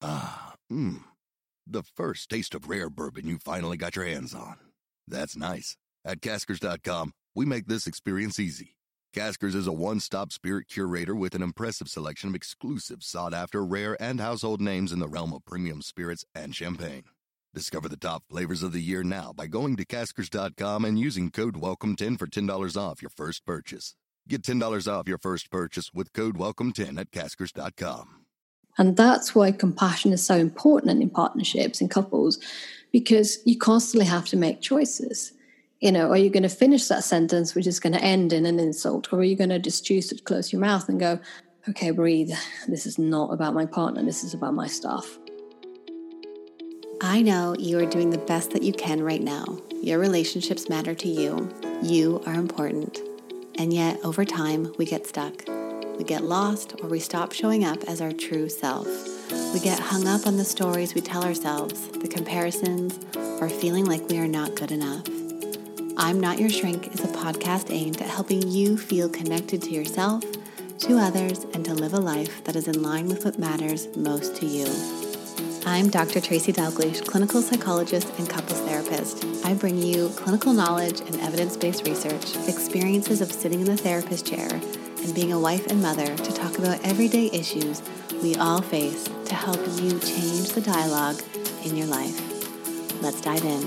The first taste of rare bourbon you finally got your hands on. That's nice. At Caskers.com, we make this experience easy. Caskers is a one-stop spirit curator with an impressive selection of exclusive, sought-after, rare, and household names in the realm of premium spirits and champagne. Discover the top flavors of the year now by going to Caskers.com and using code WELCOME10 for $10 off your first purchase. Get $10 off your first purchase with code WELCOME10 at Caskers.com. And that's why compassion is so important in partnerships and couples, because you constantly have to make choices. You know, are you going to finish that sentence, which is going to end in an insult? Or are you going to just choose to close your mouth and go, okay, breathe. This is not about my partner. This is about my stuff. I know you are doing the best that you can right now. Your relationships matter to you. You are important. And yet, over time, we get stuck. We get lost, or we stop showing up as our true self. We get hung up on the stories we tell ourselves, the comparisons, or feeling like we are not good enough. I'm Not Your Shrink is a podcast aimed at helping you feel connected to yourself, to others, and to live a life that is in line with what matters most to you. I'm Dr. Tracy Dalgleish, clinical psychologist and couples therapist. I bring you clinical knowledge and evidence-based research, experiences of sitting in the therapist chair, and being a wife and mother to talk about everyday issues we all face to help you change the dialogue in your life. Let's dive in.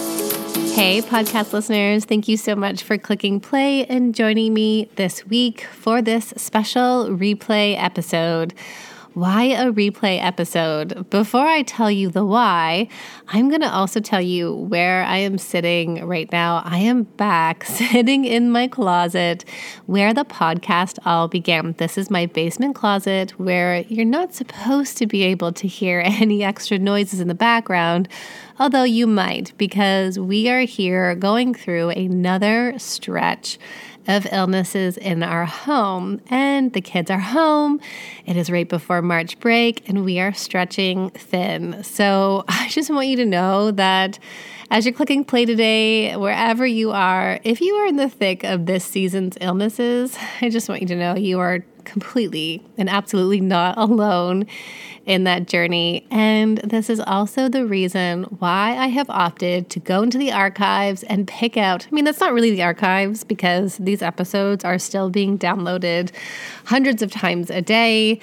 Hey, podcast listeners. Thank you so much for clicking play and joining me this week for this special replay episode. Why a replay episode? Before I tell you the why, I'm going to also tell you where I am sitting right now. I am back sitting in my closet where the podcast all began. This is my basement closet where you're not supposed to be able to hear any extra noises in the background, although you might, because we are here going through another stretch of illnesses in our home, and the kids are home. It is right before March break, and we are stretching thin. So I just want you to know that as you're clicking play today, wherever you are, if you are in the thick of this season's illnesses, I just want you to know you are completely and absolutely not alone in that journey. And this is also the reason why I have opted to go into the archives and pick out, that's not really the archives because these episodes are still being downloaded hundreds of times a day.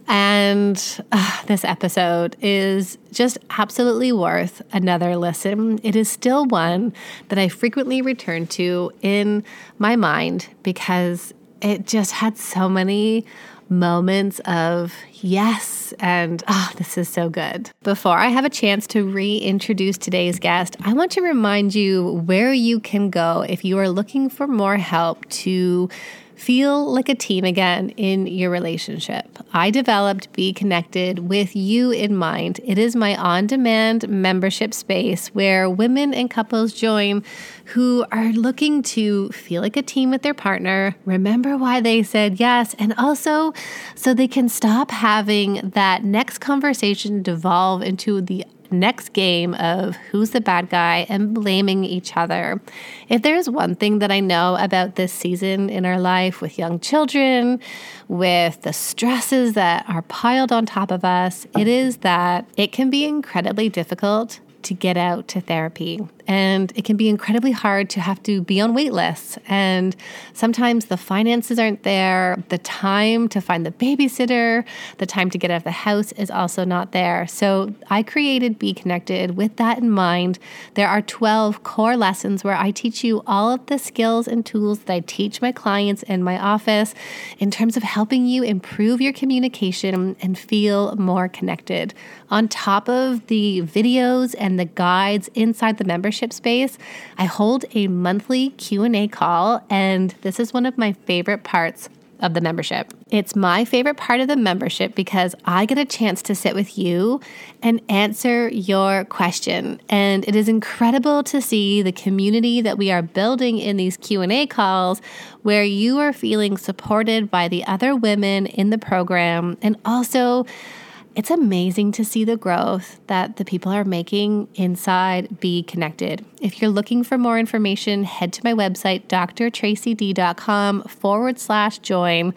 And this episode is just absolutely worth another listen. It is still one that I frequently return to in my mind because it just had so many moments of yes and this is so good. Before I have a chance to reintroduce today's guest, I want to remind you where you can go if you are looking for more help to feel like a team again in your relationship. I developed Be Connected with you in mind. It is my on-demand membership space where women and couples join who are looking to feel like a team with their partner, remember why they said yes, and also so they can stop having that next conversation devolve into the next game of who's the bad guy and blaming each other. If there's one thing that I know about this season in our life with young children, with the stresses that are piled on top of us, it is that it can be incredibly difficult to get out to therapy. And it can be incredibly hard to have to be on wait lists. And sometimes the finances aren't there. The time to find the babysitter, the time to get out of the house is also not there. So I created Be Connected with that in mind. There are 12 core lessons where I teach you all of the skills and tools that I teach my clients in my office in terms of helping you improve your communication and feel more connected. On top of the videos and the guides inside the membership space, I hold a monthly Q&A call, and this is one of my favorite parts of the membership. It's my favorite part of the membership because I get a chance to sit with you and answer your question. And it is incredible to see the community that we are building in these Q&A calls where you are feeling supported by the other women in the program. And also, it's amazing to see the growth that the people are making inside Be Connected. If you're looking for more information, head to my website, drtracyd.com/join,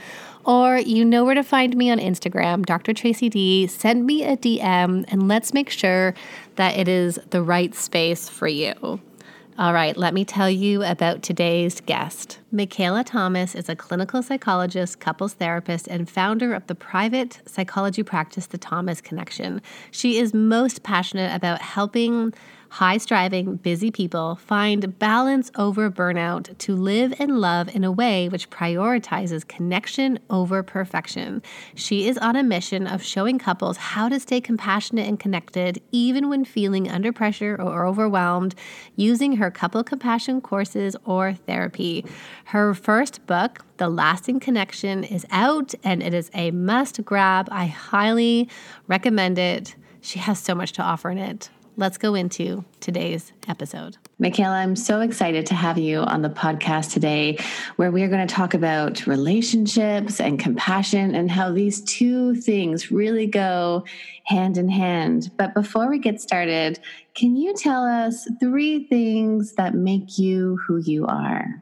Or you know where to find me on Instagram, Dr. Tracy D. Send me a DM and let's make sure that it is the right space for you. All right, let me tell you about today's guest. Michaela Thomas is a clinical psychologist, couples therapist, and founder of the private psychology practice, The Thomas Connection. She is most passionate about helping high-striving, busy people find balance over burnout to live and love in a way which prioritizes connection over perfection. She is on a mission of showing couples how to stay compassionate and connected even when feeling under pressure or overwhelmed, using her couple compassion courses or therapy. Her first book, The Lasting Connection, is out and it is a must grab. I highly recommend it. She has so much to offer in it. Let's go into today's episode. Michaela, I'm so excited to have you on the podcast today, where we are going to talk about relationships and compassion and how these two things really go hand in hand. But before we get started, can you tell us 3 things that make you who you are?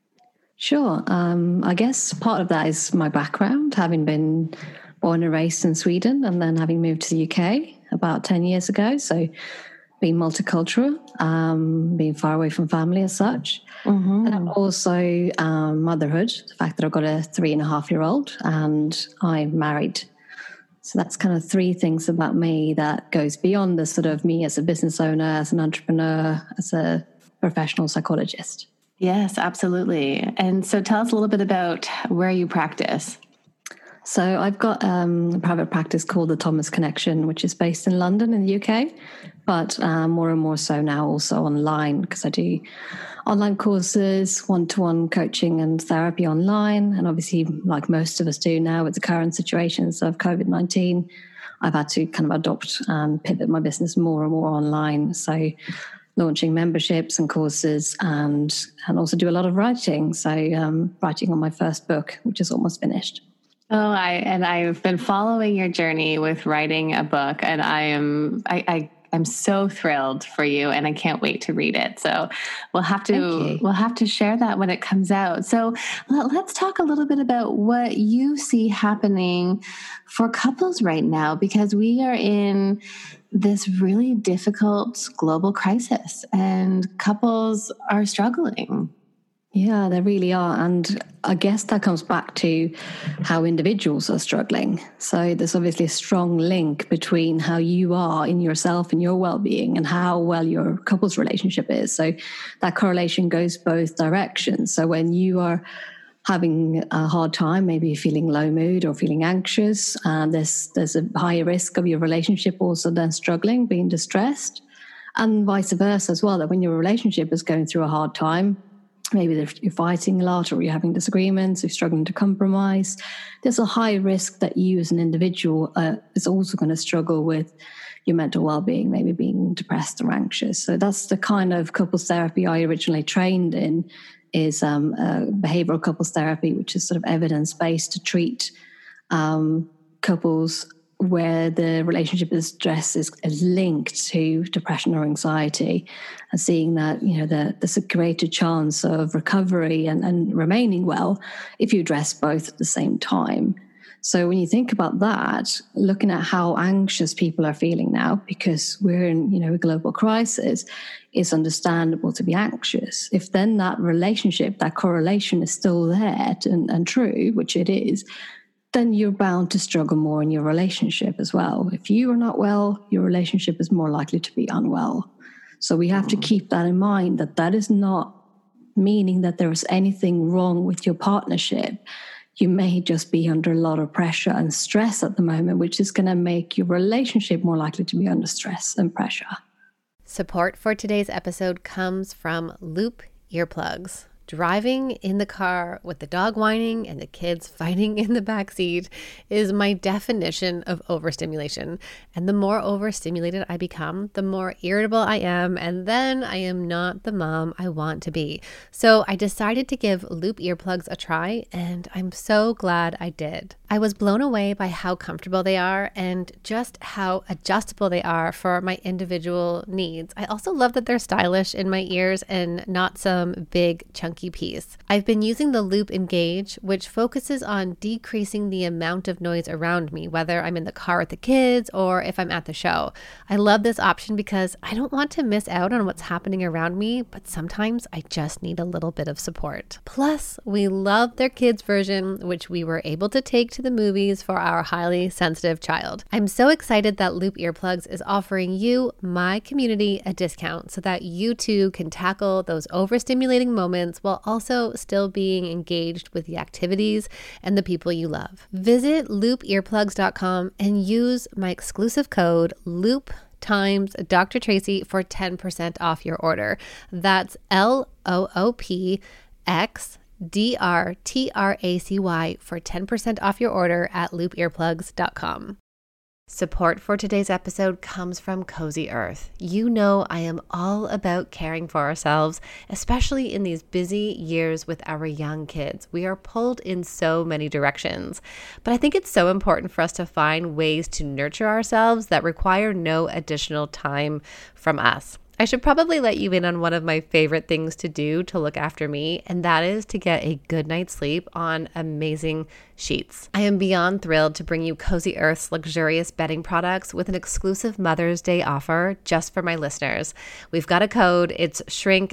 Sure. I guess part of that is my background, having been born and raised in Sweden and then having moved to the UK about 10 years ago. So being multicultural, being far away from family as such. Mm-hmm. And also motherhood, the fact that I've got a 3.5-year-old and I'm married. So that's kind of 3 things about me that goes beyond the sort of me as a business owner, as an entrepreneur, as a professional psychologist. Yes, absolutely. And so tell us a little bit about where you practice. So I've got a private practice called The Thomas Connection, which is based in London in the UK, but more and more so now also online, because I do online courses, one-to-one coaching and therapy online. And obviously, like most of us do now with the current situations of COVID-19, I've had to kind of adopt and pivot my business more and more online. So launching memberships and courses and also do a lot of writing. So writing on my first book, which is almost finished. Oh, I've been following your journey with writing a book, and I'm so thrilled for you, and I can't wait to read it. So we'll have to share that when it comes out. So let's talk a little bit about what you see happening for couples right now, because we are in this really difficult global crisis, and couples are struggling. Yeah, they really are. And I guess that comes back to how individuals are struggling. So there's obviously a strong link between how you are in yourself and your well-being and how well your couple's relationship is. So that correlation goes both directions. So when you are having a hard time, maybe feeling low mood or feeling anxious, there's a higher risk of your relationship also then struggling, being distressed, and vice versa as well, that when your relationship is going through a hard time, maybe you're fighting a lot or you're having disagreements, you're struggling to compromise, there's a high risk that you as an individual is also going to struggle with your mental well-being, maybe being depressed or anxious. So that's the kind of couples therapy I originally trained in, is behavioral couples therapy, which is sort of evidence-based to treat couples where the relationship stress is linked to depression or anxiety, and seeing that, there's a greater chance of recovery and remaining well if you address both at the same time. So when you think about that, looking at how anxious people are feeling now, because we're in, a global crisis, it's understandable to be anxious. If then that relationship, that correlation is still there and true, which it is, then you're bound to struggle more in your relationship as well. If you are not well, your relationship is more likely to be unwell. So we have to keep that in mind, that is not meaning that there is anything wrong with your partnership. You may just be under a lot of pressure and stress at the moment, which is going to make your relationship more likely to be under stress and pressure. Support for today's episode comes from Loop Earplugs. Driving in the car with the dog whining and the kids fighting in the backseat is my definition of overstimulation. And the more overstimulated I become, the more irritable I am, and then I am not the mom I want to be. So I decided to give Loop Earplugs a try, and I'm so glad I did. I was blown away by how comfortable they are and just how adjustable they are for my individual needs. I also love that they're stylish in my ears and not some big chunky piece. I've been using the Loop Engage, which focuses on decreasing the amount of noise around me, whether I'm in the car with the kids or if I'm at the show. I love this option because I don't want to miss out on what's happening around me, but sometimes I just need a little bit of support. Plus, we love their kids version, which we were able to take to the movies for our highly sensitive child. I'm so excited that Loop Earplugs is offering you, my community, a discount so that you too can tackle those overstimulating moments while also still being engaged with the activities and the people you love. Visit loopearplugs.com and use my exclusive code LOOP times Dr. Tracy for 10% off your order. That's LOOPXDRTRACY for 10% off your order at loopearplugs.com. Support for today's episode comes from Cozy Earth. You know I am all about caring for ourselves, especially in these busy years with our young kids. We are pulled in so many directions. But I think it's so important for us to find ways to nurture ourselves that require no additional time from us. I should probably let you in on one of my favorite things to do to look after me, and that is to get a good night's sleep on amazing sheets. I am beyond thrilled to bring you Cozy Earth's luxurious bedding products with an exclusive Mother's Day offer just for my listeners. We've got a code. It's SHRINK,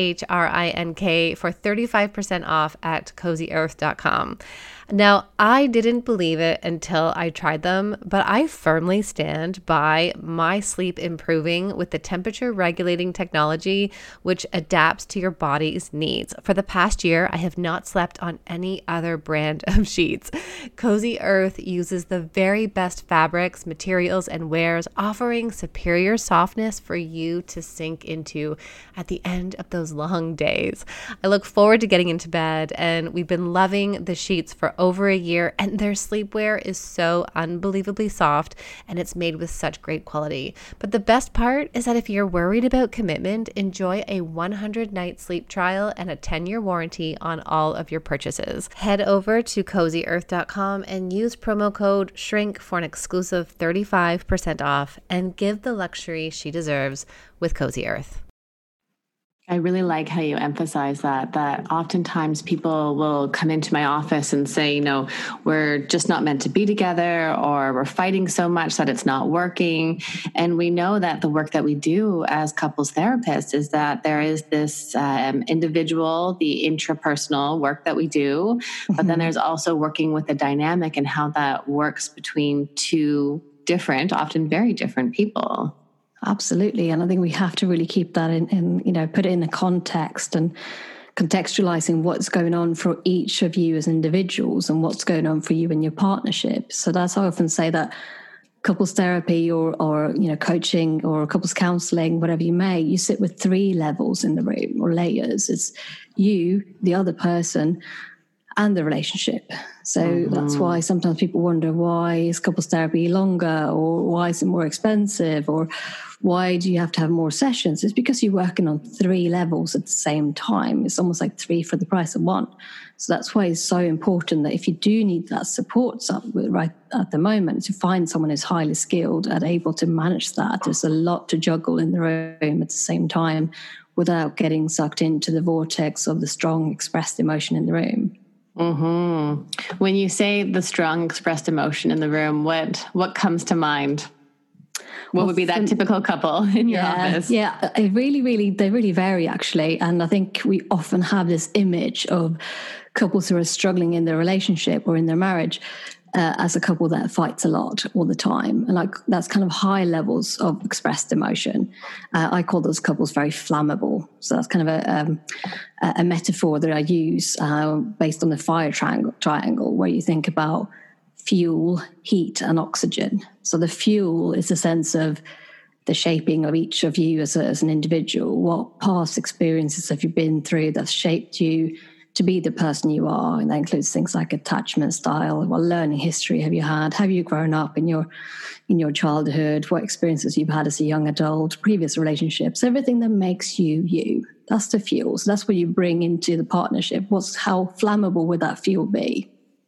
SHRINK, for 35% off at CozyEarth.com. Now, I didn't believe it until I tried them, but I firmly stand by my sleep improving with the temperature regulating technology, which adapts to your body's needs. For the past year, I have not slept on any other brand of sheets. Cozy Earth uses the very best fabrics, materials, and wears, offering superior softness for you to sink into at the end of those long days. I look forward to getting into bed, and we've been loving the sheets for over a year, and their sleepwear is so unbelievably soft, and it's made with such great quality. But the best part is that if you're worried about commitment, enjoy a 100-night sleep trial and a 10-year warranty on all of your purchases. Head over to CozyEarth.com and use promo code SHRINK for an exclusive 35% off, and give the luxury she deserves with Cozy Earth. I really like how you emphasize that oftentimes people will come into my office and say, we're just not meant to be together, or we're fighting so much that it's not working. And we know that the work that we do as couples therapists is that there is this individual, the intrapersonal work that we do, but then there's also working with the dynamic and how that works between two different, often very different people. Absolutely. And I think we have to really keep that in put it in a context and contextualizing what's going on for each of you as individuals and what's going on for you in your partnership. So that's how I often say that couples therapy or coaching or couples counseling, whatever you sit with 3 levels in the room, or layers. It's you, the other person, and the relationship. So that's why sometimes people wonder, why is couples therapy longer, or why is it more expensive, or why do you have to have more sessions? It's because you're working on 3 levels at the same time. It's almost like 3 for the price of 1. So that's why it's so important that if you do need that support right at the moment, to find someone who's highly skilled and able to manage that. There's a lot to juggle in the room at the same time without getting sucked into the vortex of the strong expressed emotion in the room. Mm-hmm. When you say the strong expressed emotion in the room, what comes to mind? What would be that typical couple in your office? Yeah, they really vary, actually. And I think we often have this image of couples who are struggling in their relationship or in their marriage as a couple that fights a lot all the time. And that's kind of high levels of expressed emotion. I call those couples very flammable. So that's kind of a metaphor that I use based on the fire triangle, where you think about fuel, heat, and oxygen. So the fuel is a sense of the shaping of each of you as an individual. What past experiences have you been through that shaped you to be the person you are? And that includes things like attachment style. What learning history have you had? Have you grown up in your childhood? What experiences you've had as a young adult? Previous relationships? Everything that makes you you. That's the fuel. So that's what you bring into the partnership. How flammable would that fuel be?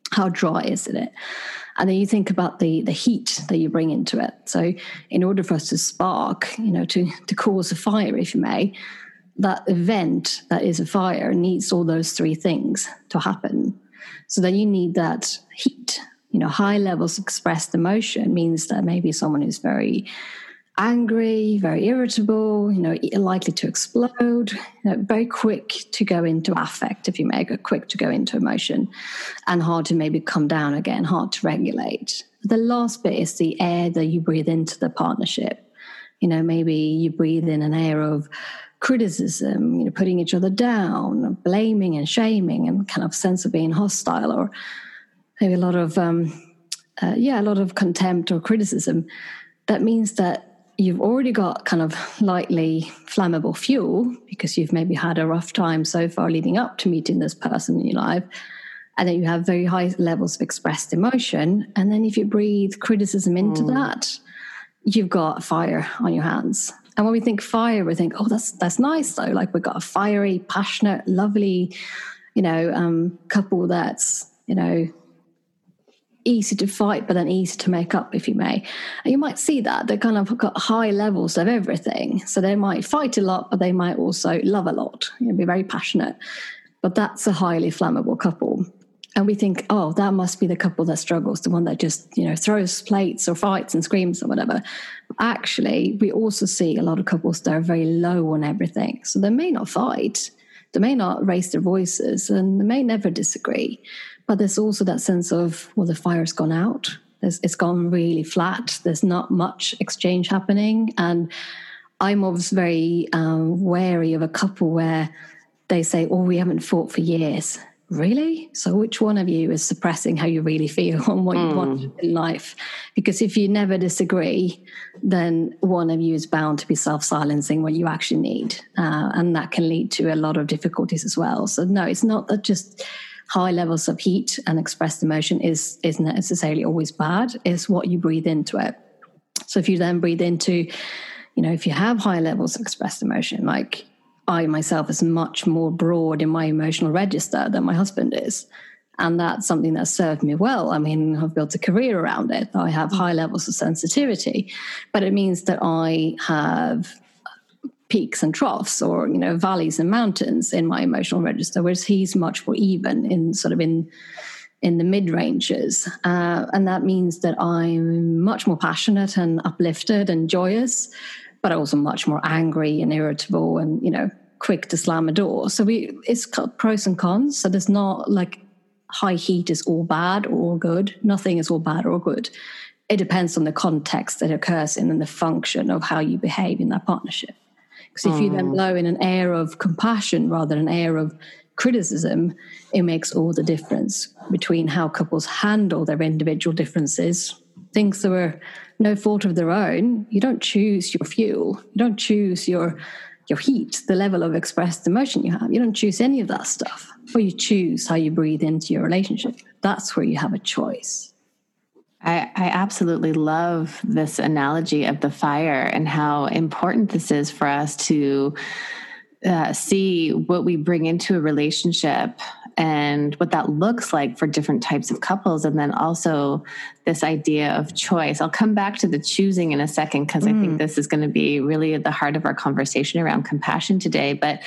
How dry is it? And then you think about the heat that you bring into it. So in order for us to spark, to cause a fire, if you may, that event that is a fire needs all those three things to happen. So then you need that heat. High levels of expressed emotion means that maybe someone is very angry, very irritable, likely to explode, very quick to go into affect, if you may, quick to go into emotion, and hard to maybe come down again, hard to regulate. The last bit is the air that you breathe into the partnership. Maybe you breathe in an air of criticism, putting each other down, blaming and shaming, and kind of sense of being hostile, or maybe a lot of contempt or criticism. That means that you've already got kind of lightly flammable fuel because you've maybe had a rough time so far leading up to meeting this person in your life. And then you have very high levels of expressed emotion. And then if you breathe criticism into that, you've got fire on your hands. And when we think fire, we think, oh, that's nice though. Like we've got a fiery, passionate, lovely, couple that's, easy to fight, but then easy to make up, if you may. And you might see that they kind of got high levels of everything. So they might fight a lot, but they might also love a lot, be very passionate. But that's a highly flammable couple. And we think, oh, that must be the couple that struggles, the one that just, throws plates or fights and screams or whatever. Actually, we also see a lot of couples that are very low on everything. So they may not fight, they may not raise their voices, and they may never disagree. But there's also that sense of, well, the fire's gone out. It's gone really flat. There's not much exchange happening. And I'm always very wary of a couple where they say, oh, we haven't fought for years. Really? So which one of you is suppressing how you really feel and what you want in life? Because if you never disagree, then one of you is bound to be self-silencing what you actually need. And that can lead to a lot of difficulties as well. So no, it's not that just high levels of heat and expressed emotion isn't necessarily always bad. It's what you breathe into it. So if you then breathe into, if you have high levels of expressed emotion, like I myself is much more broad in my emotional register than my husband is. And that's something that served me well. I mean, I've built a career around it. I have high levels of sensitivity, but it means that I have peaks and troughs, or valleys and mountains in my emotional register, whereas he's much more even in the mid ranges, and that means that I'm much more passionate and uplifted and joyous, but also much more angry and irritable and quick to slam a door. So it's pros and cons. So there's not like high heat is all bad or all good. Nothing is all bad or good. It depends on the context that occurs in and the function of how you behave in that partnership. Because if you then blow in an air of compassion rather than an air of criticism, it makes all the difference between how couples handle their individual differences. Things that were no fault of their own. You don't choose your fuel. You don't choose your heat, the level of expressed emotion you have. You don't choose any of that stuff. Or you choose how you breathe into your relationship. That's where you have a choice. I absolutely love this analogy of the fire and how important this is for us to see what we bring into a relationship and what that looks like for different types of couples. And then also this idea of choice. I'll come back to the choosing in a second, because I think this is going to be really at the heart of our conversation around compassion today. But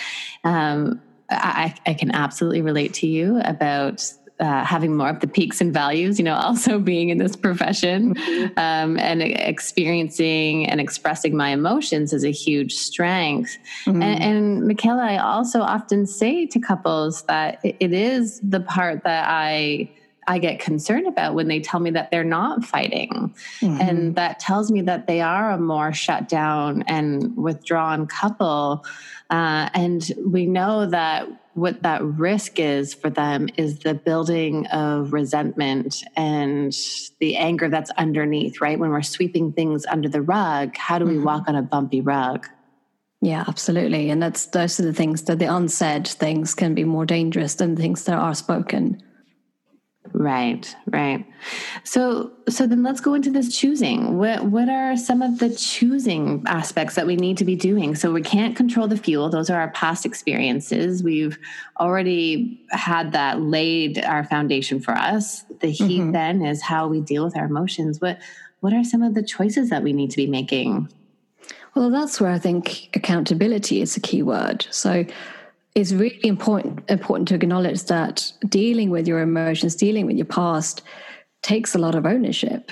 I can absolutely relate to you about having more of the peaks and valleys, also being in this profession, and experiencing and expressing my emotions is a huge strength. And Michaela, I also often say to couples that it is the part that I get concerned about when they tell me that they're not fighting. And that tells me that they are a more shut down and withdrawn couple. And we know that what that risk is for them is the building of resentment and the anger that's underneath, right? When we're sweeping things under the rug, how do we walk on a bumpy rug? Yeah, absolutely. And those are the things that the unsaid things can be more dangerous than things that are spoken. Right. So then let's go into this choosing. What are some of the choosing aspects that we need to be doing? So we can't control the fuel. Those are our past experiences. We've already had that laid our foundation for us. The heat then is how we deal with our emotions. What are some of the choices that we need to be making? Well, that's where I think accountability is a key word. So it's really important to acknowledge that dealing with your emotions, dealing with your past, takes a lot of ownership.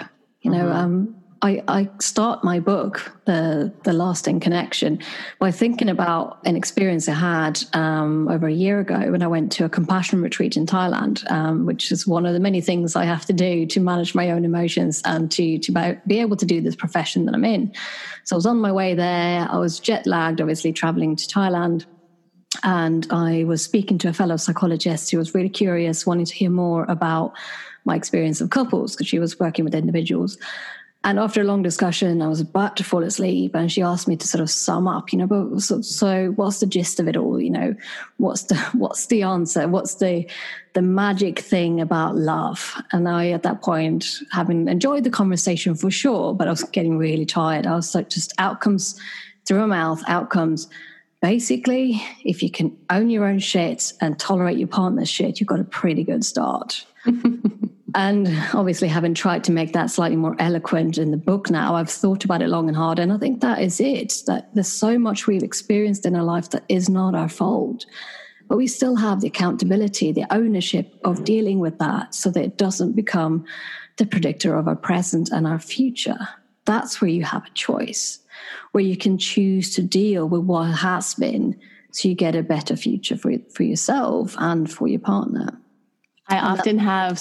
I start my book, The Lasting Connection, by thinking about an experience I had over a year ago when I went to a compassion retreat in Thailand, which is one of the many things I have to do to manage my own emotions and to be able to do this profession that I'm in. So I was on my way there. I was jet lagged, obviously, traveling to Thailand. And I was speaking to a fellow psychologist who was really curious, wanting to hear more about my experience of couples, because she was working with individuals. And after a long discussion, I was about to fall asleep, and she asked me to sort of sum up, but so what's the gist of it all? What's the answer? What's the magic thing about love? And I, at that point, having enjoyed the conversation for sure, but I was getting really tired. I was like, just outcomes through my mouth, outcomes. Basically, if you can own your own shit and tolerate your partner's shit, you've got a pretty good start. And obviously, having tried to make that slightly more eloquent in the book now, I've thought about it long and hard. And I think that is it, that there's so much we've experienced in our life that is not our fault. But we still have the accountability, the ownership of dealing with that so that it doesn't become the predictor of our present and our future. That's where you have a choice, where you can choose to deal with what has been so you get a better future for yourself and for your partner. I often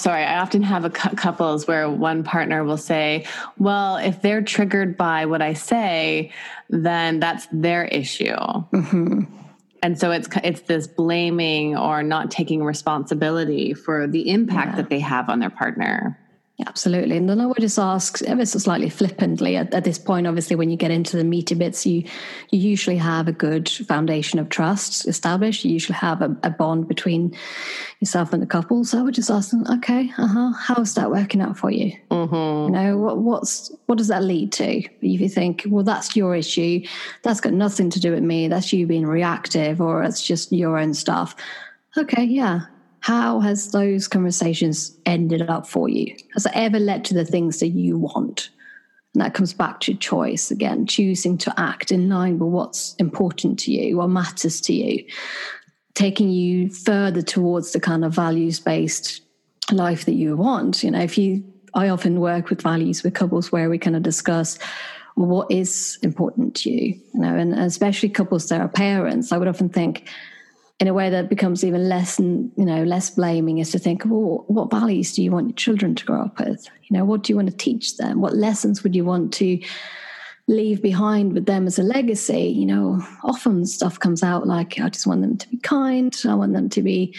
have couples where one partner will say, well, if they're triggered by what I say, then that's their issue. Mm-hmm. And so it's this blaming or not taking responsibility for the impact that they have on their partner. Absolutely. And then I would just ask ever so slightly flippantly at this point, obviously, when you get into the meaty bits, you usually have a good foundation of trust established. You usually have a bond between yourself and the couple. So I would just ask them, okay, how's that working out for you? Mm-hmm. What does that lead to? If you think, well, that's your issue, that's got nothing to do with me, that's you being reactive, or it's just your own stuff. Okay, yeah. How has those conversations ended up for you? Has it ever led to the things that you want? And that comes back to choice again, choosing to act in line with what's important to you, what matters to you, taking you further towards the kind of values-based life that you want. I often work with values with couples where we kind of discuss what is important to you, and especially couples that are parents. I would often think, in a way that becomes even less blaming, is to think, well, what values do you want your children to grow up with? What do you want to teach them? What lessons would you want to leave behind with them as a legacy? Often stuff comes out like, I just want them to be kind. I want them to be,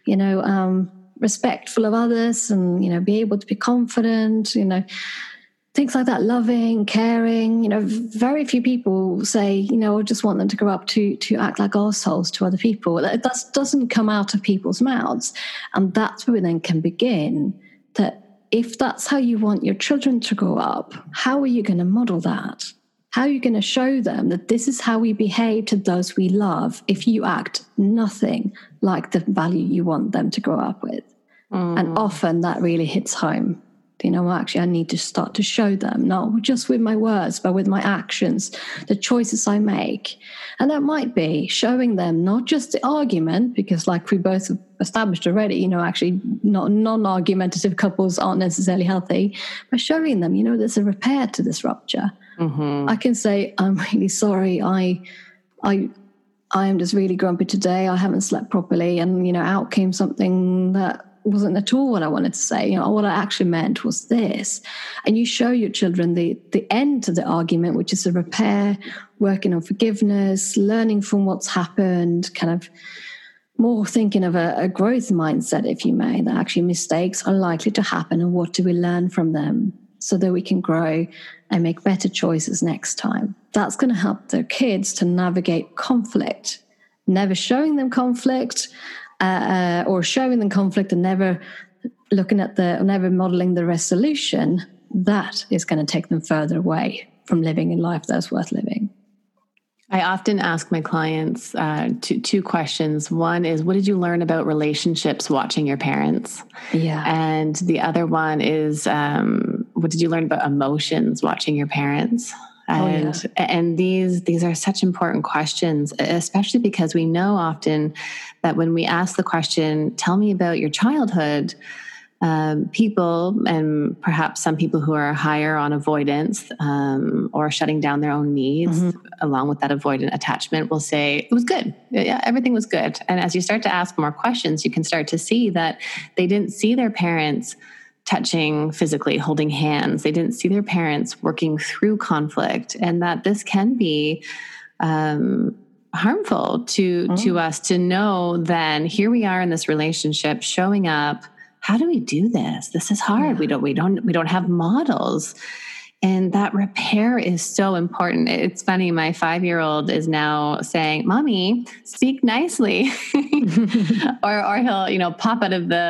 respectful of others and, be able to be confident, things like that, loving, caring. Very few people say, I just want them to grow up to act like arseholes to other people. That doesn't come out of people's mouths. And that's where we then can begin, that if that's how you want your children to grow up, how are you going to model that? How are you going to show them that this is how we behave to those we love if you act nothing like the value you want them to grow up with? And often that really hits home. Actually, I need to start to show them, not just with my words, but with my actions, the choices I make. And that might be showing them not just the argument, because like we both established already, actually non-argumentative couples aren't necessarily healthy, but showing them, there's a repair to this rupture. Mm-hmm. I can say, I'm really sorry. I am just really grumpy today. I haven't slept properly. And, out came something that wasn't at all what I wanted to say. What I actually meant was this. And you show your children the end to the argument, which is a repair, working on forgiveness, learning from what's happened, kind of more thinking of a growth mindset, if you may, that actually mistakes are likely to happen and what do we learn from them so that we can grow and make better choices next time. That's going to help their kids to navigate conflict, never showing them conflict, or showing them conflict and never never modeling the resolution, that is going to take them further away from living a life that's worth living. I often ask my clients two questions. One is, what did you learn about relationships watching your parents? Yeah. And the other one is, what did you learn about emotions watching your parents? And these are such important questions, especially because we know often that when we ask the question, tell me about your childhood, people, and perhaps some people who are higher on avoidance or shutting down their own needs, along with that avoidant attachment, will say, it was good. Yeah, everything was good. And as you start to ask more questions, you can start to see that they didn't see their parents touching physically, holding hands. They didn't see their parents working through conflict, and that this can be harmful to us to know. Then here we are in this relationship, showing up. How do we do this? This is hard. Yeah. We don't have models. And that repair is so important. It's funny. My 5-year-old is now saying, "Mommy, speak nicely," or he'll pop out of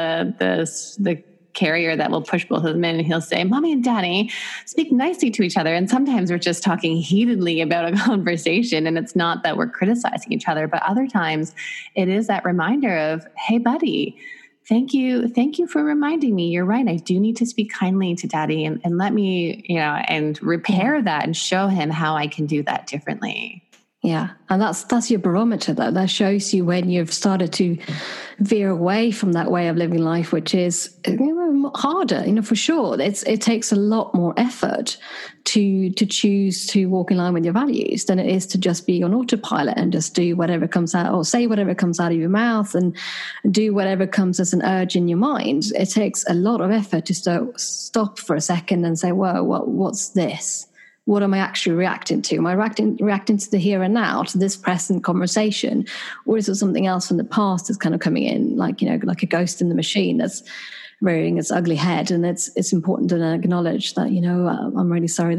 the carrier that will push both of them in, and he'll say, "Mommy and Daddy, speak nicely to each other." And sometimes we're just talking heatedly about a conversation, and it's not that we're criticizing each other, but other times it is that reminder of, "Hey, buddy, thank you for reminding me. You're right. I do need to speak kindly to Daddy, and let me, and repair that and show him how I can do that differently." Yeah. And that's your barometer, though. That shows you when you've started to veer away from that way of living life, which is harder, for sure. It takes a lot more effort to choose to walk in line with your values than it is to just be on autopilot and just do whatever comes out, or say whatever comes out of your mouth and do whatever comes as an urge in your mind. It takes a lot of effort to stop for a second and say, whoa, what's this? What am I actually reacting to? Am I reacting to the here and now, to this present conversation? Or is it something else from the past that's kind of coming in, like a ghost in the machine that's rearing its ugly head? And it's important to acknowledge that, I'm really sorry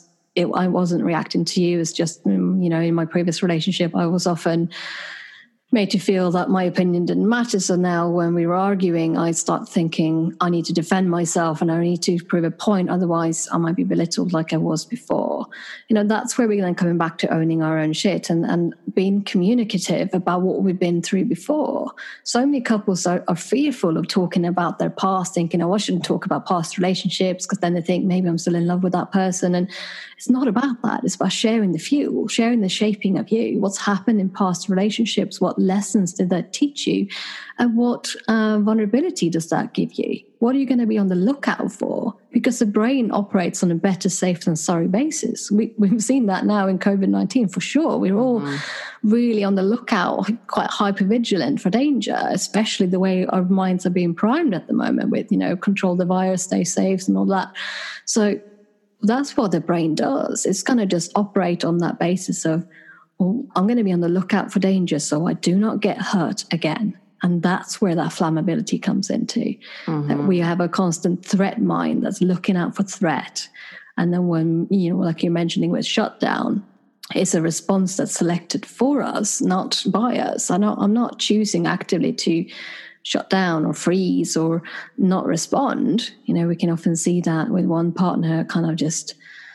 I wasn't reacting to you. It's just, in my previous relationship, I was often made to feel that my opinion didn't matter. So now when we were arguing, I start thinking I need to defend myself and I need to prove a point. Otherwise, I might be belittled like I was before. That's where we're then coming back to owning our own shit and being communicative about what we've been through before. So many couples are fearful of talking about their past, thinking, I shouldn't talk about past relationships because then they think maybe I'm still in love with that person. And it's not about that. It's about sharing the fuel, sharing the shaping of you, what's happened in past relationships, what lessons did that teach you, and what vulnerability does that give you? What are you going to be on the lookout for? Because the brain operates on a better safe than sorry basis. We've seen that now in COVID-19 for sure. We're all really on the lookout, quite hypervigilant for danger, especially the way our minds are being primed at the moment with, control the virus, stay safe and all that. So that's what the brain does. It's going to just operate on that basis of, I'm going to be on the lookout for danger so I do not get hurt again. And that's where that flammability comes into. That we have a constant threat mind that's looking out for threat. And then when, like you're mentioning with shutdown, it's a response that's selected for us, not by us. I'm not choosing actively to shut down or freeze or not respond. We can often see that with one partner kind of just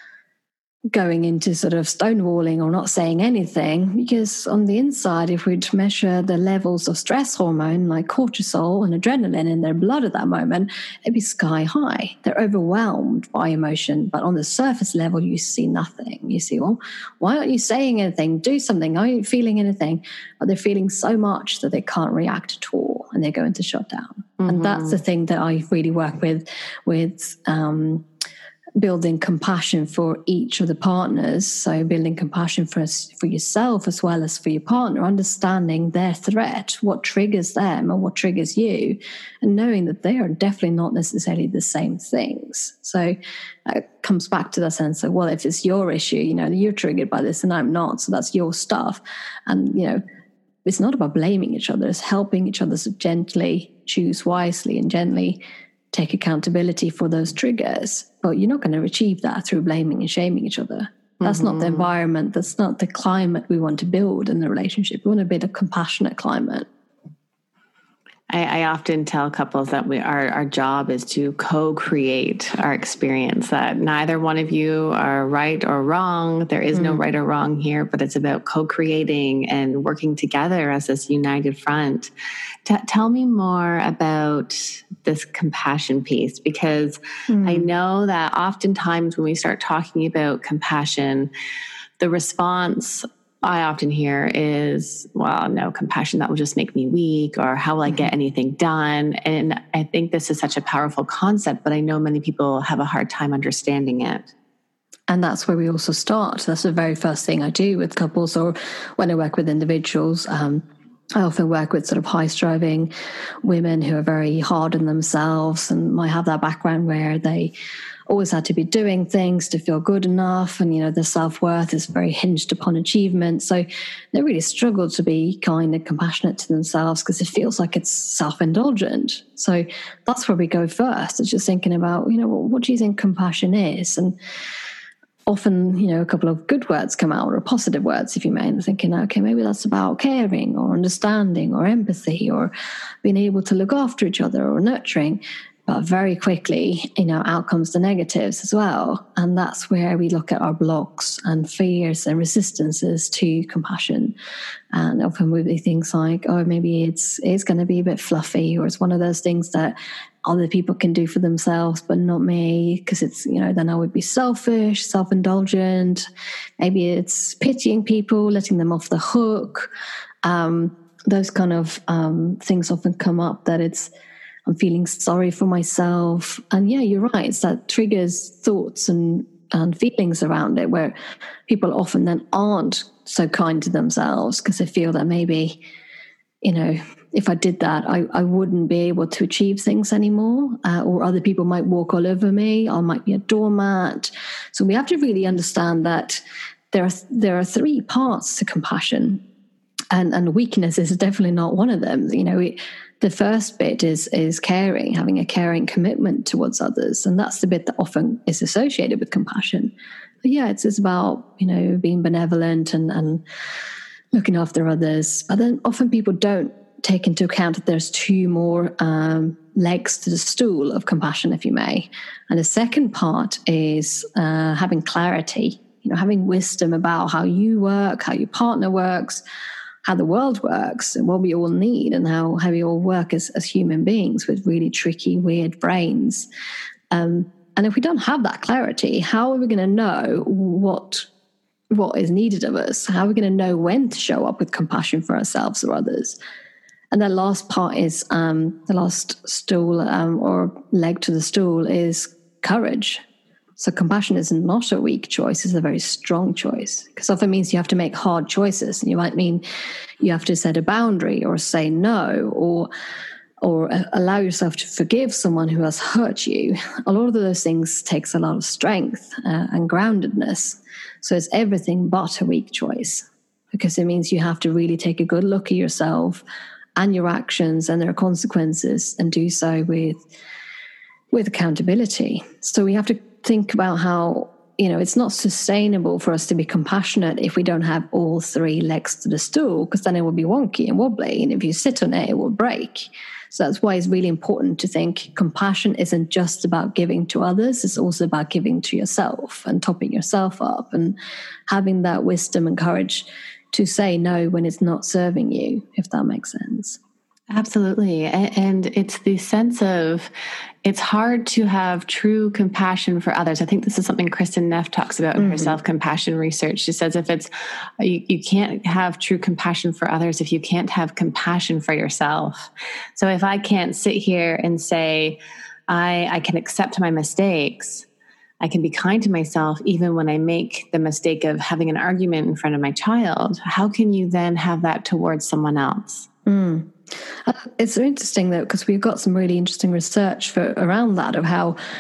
going into sort of stonewalling or not saying anything, because on the inside, if we'd measure the levels of stress hormone like cortisol and adrenaline in their blood at that moment, it'd be sky high. They're overwhelmed by emotion, but on the surface level, you see nothing. You see, well, why aren't you saying anything? Do something. Are you feeling anything? But they're feeling so much that they can't react at all, and they go into shutdown. And that's the thing that I really work with building compassion for each of the partners. So building compassion for yourself as well as for your partner, understanding their threat, what triggers them and what triggers you, and knowing that they are definitely not necessarily the same things. So it comes back to the sense of, well, if it's your issue, you're triggered by this and I'm not, so that's your stuff. And, it's not about blaming each other, it's helping each other to gently choose wisely and gently take accountability for those triggers. But you're not going to achieve that through blaming and shaming each other. That's not the environment. That's not the climate we want to build in the relationship. We want to build a compassionate climate. I often tell couples that our job is to co-create our experience, that neither one of you are right or wrong. There is no right or wrong here, but it's about co-creating and working together as this united front. Tell me more about this compassion piece, because I know that oftentimes when we start talking about compassion, the response I often hear is, well, no, compassion, that will just make me weak, or how will I get anything done? And I think this is such a powerful concept, but I know many people have a hard time understanding it. And that's where we also start. That's the very first thing I do with couples, or when I work with individuals. I often work with sort of high-striving women who are very hard on themselves and might have that background where they always had to be doing things to feel good enough, and their self-worth is very hinged upon achievement. So they really struggle to be kind and compassionate to themselves because it feels like it's self-indulgent. So that's where we go first. It's just thinking about, what do you think compassion is? And often, a couple of good words come out, or positive words, if you may, and thinking, okay, maybe that's about caring or understanding or empathy or being able to look after each other or nurturing. But very quickly, out comes the negatives as well. And that's where we look at our blocks and fears and resistances to compassion. And often will be things like, oh, maybe it's going to be a bit fluffy, or it's one of those things that other people can do for themselves, but not me, because it's, then I would be selfish, self-indulgent. Maybe it's pitying people, letting them off the hook. Those kind of things often come up, that I'm feeling sorry for myself. And yeah, you're right. It's that triggers thoughts and feelings around it, where people often then aren't so kind to themselves because they feel that maybe, if I did that, I wouldn't be able to achieve things anymore, or other people might walk all over me. I might be a doormat. So we have to really understand that there are three parts to compassion, and weakness is definitely not one of them. The first bit is caring, having a caring commitment towards others. And that's the bit that often is associated with compassion. But yeah, it's about, being benevolent and looking after others. But then often people don't take into account that there's two more legs to the stool of compassion, if you may. And the second part is having clarity, having wisdom about how you work, how your partner works, how the world works, and what we all need, and how we all work as human beings with really tricky, weird brains. And if we don't have that clarity, how are we going to know what is needed of us? How are we going to know when to show up with compassion for ourselves or others? And the last part is, the last stool or leg to the stool is courage. So compassion is not a weak choice, it's a very strong choice, because often means you have to make hard choices. And you might mean you have to set a boundary, or say no, or allow yourself to forgive someone who has hurt you. A lot of those things takes a lot of strength and groundedness. So it's everything but a weak choice, because it means you have to really take a good look at yourself and your actions and their consequences, and do so with accountability. So we have to think about how, it's not sustainable for us to be compassionate if we don't have all three legs to the stool, because then it will be wonky and wobbly. And if you sit on it, it will break. So that's why it's really important to think compassion isn't just about giving to others. It's also about giving to yourself and topping yourself up, and having that wisdom and courage to say no when it's not serving you, if that makes sense. Absolutely. And it's the sense of, it's hard to have true compassion for others. I think this is something Kristin Neff talks about in her self-compassion research. She says if it's, you can't have true compassion for others if you can't have compassion for yourself. So if I can't sit here and say, I can accept my mistakes, I can be kind to myself even when I make the mistake of having an argument in front of my child, how can you then have that towards someone else? It's interesting though, because we've got some really interesting research around that, of how,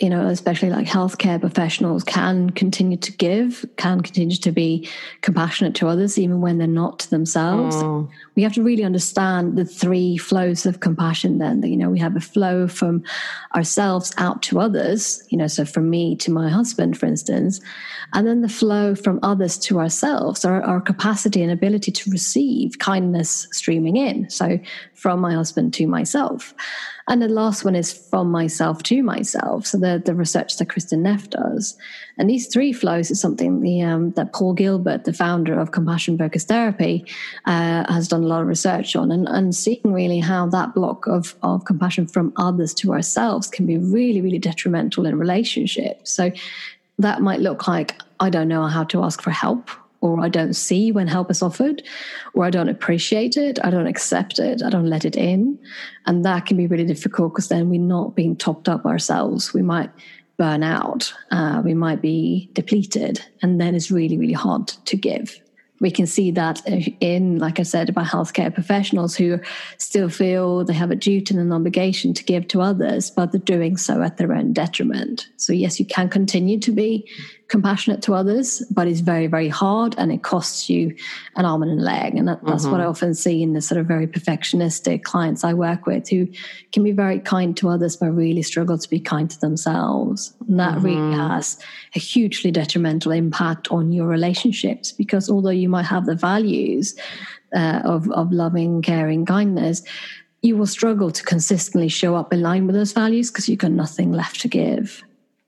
especially like healthcare professionals can continue to give, can continue to be compassionate to others, even when they're not to themselves. We have to really understand the three flows of compassion then. We have a flow from ourselves out to others, so from me to my husband, for instance, and then the flow from others to ourselves, our capacity and ability to receive kindness streaming in. So from my husband to myself. And the last one is from myself to myself. So the research that Kristin Neff does. And these three flows is something that Paul Gilbert, the founder of Compassion Focused Therapy, has done a lot of research on, and seeing really how that block of compassion from others to ourselves can be really, really detrimental in relationships. So that might look like, I don't know how to ask for help, or I don't see when help is offered, or I don't appreciate it, I don't accept it, I don't let it in. And that can be really difficult because then we're not being topped up ourselves. We might burn out, we might be depleted, and then it's really, really hard to give. We can see that in, like I said, about healthcare professionals who still feel they have a duty and an obligation to give to others, but they're doing so at their own detriment. So yes, you can continue to be compassionate to others, but it's very, very hard, and it costs you an arm and a leg. And that's what I often see in the sort of very perfectionistic clients I work with, who can be very kind to others but really struggle to be kind to themselves. And that really has a hugely detrimental impact on your relationships, because although you might have the values of loving, caring, kindness, you will struggle to consistently show up in line with those values because you've got nothing left to give.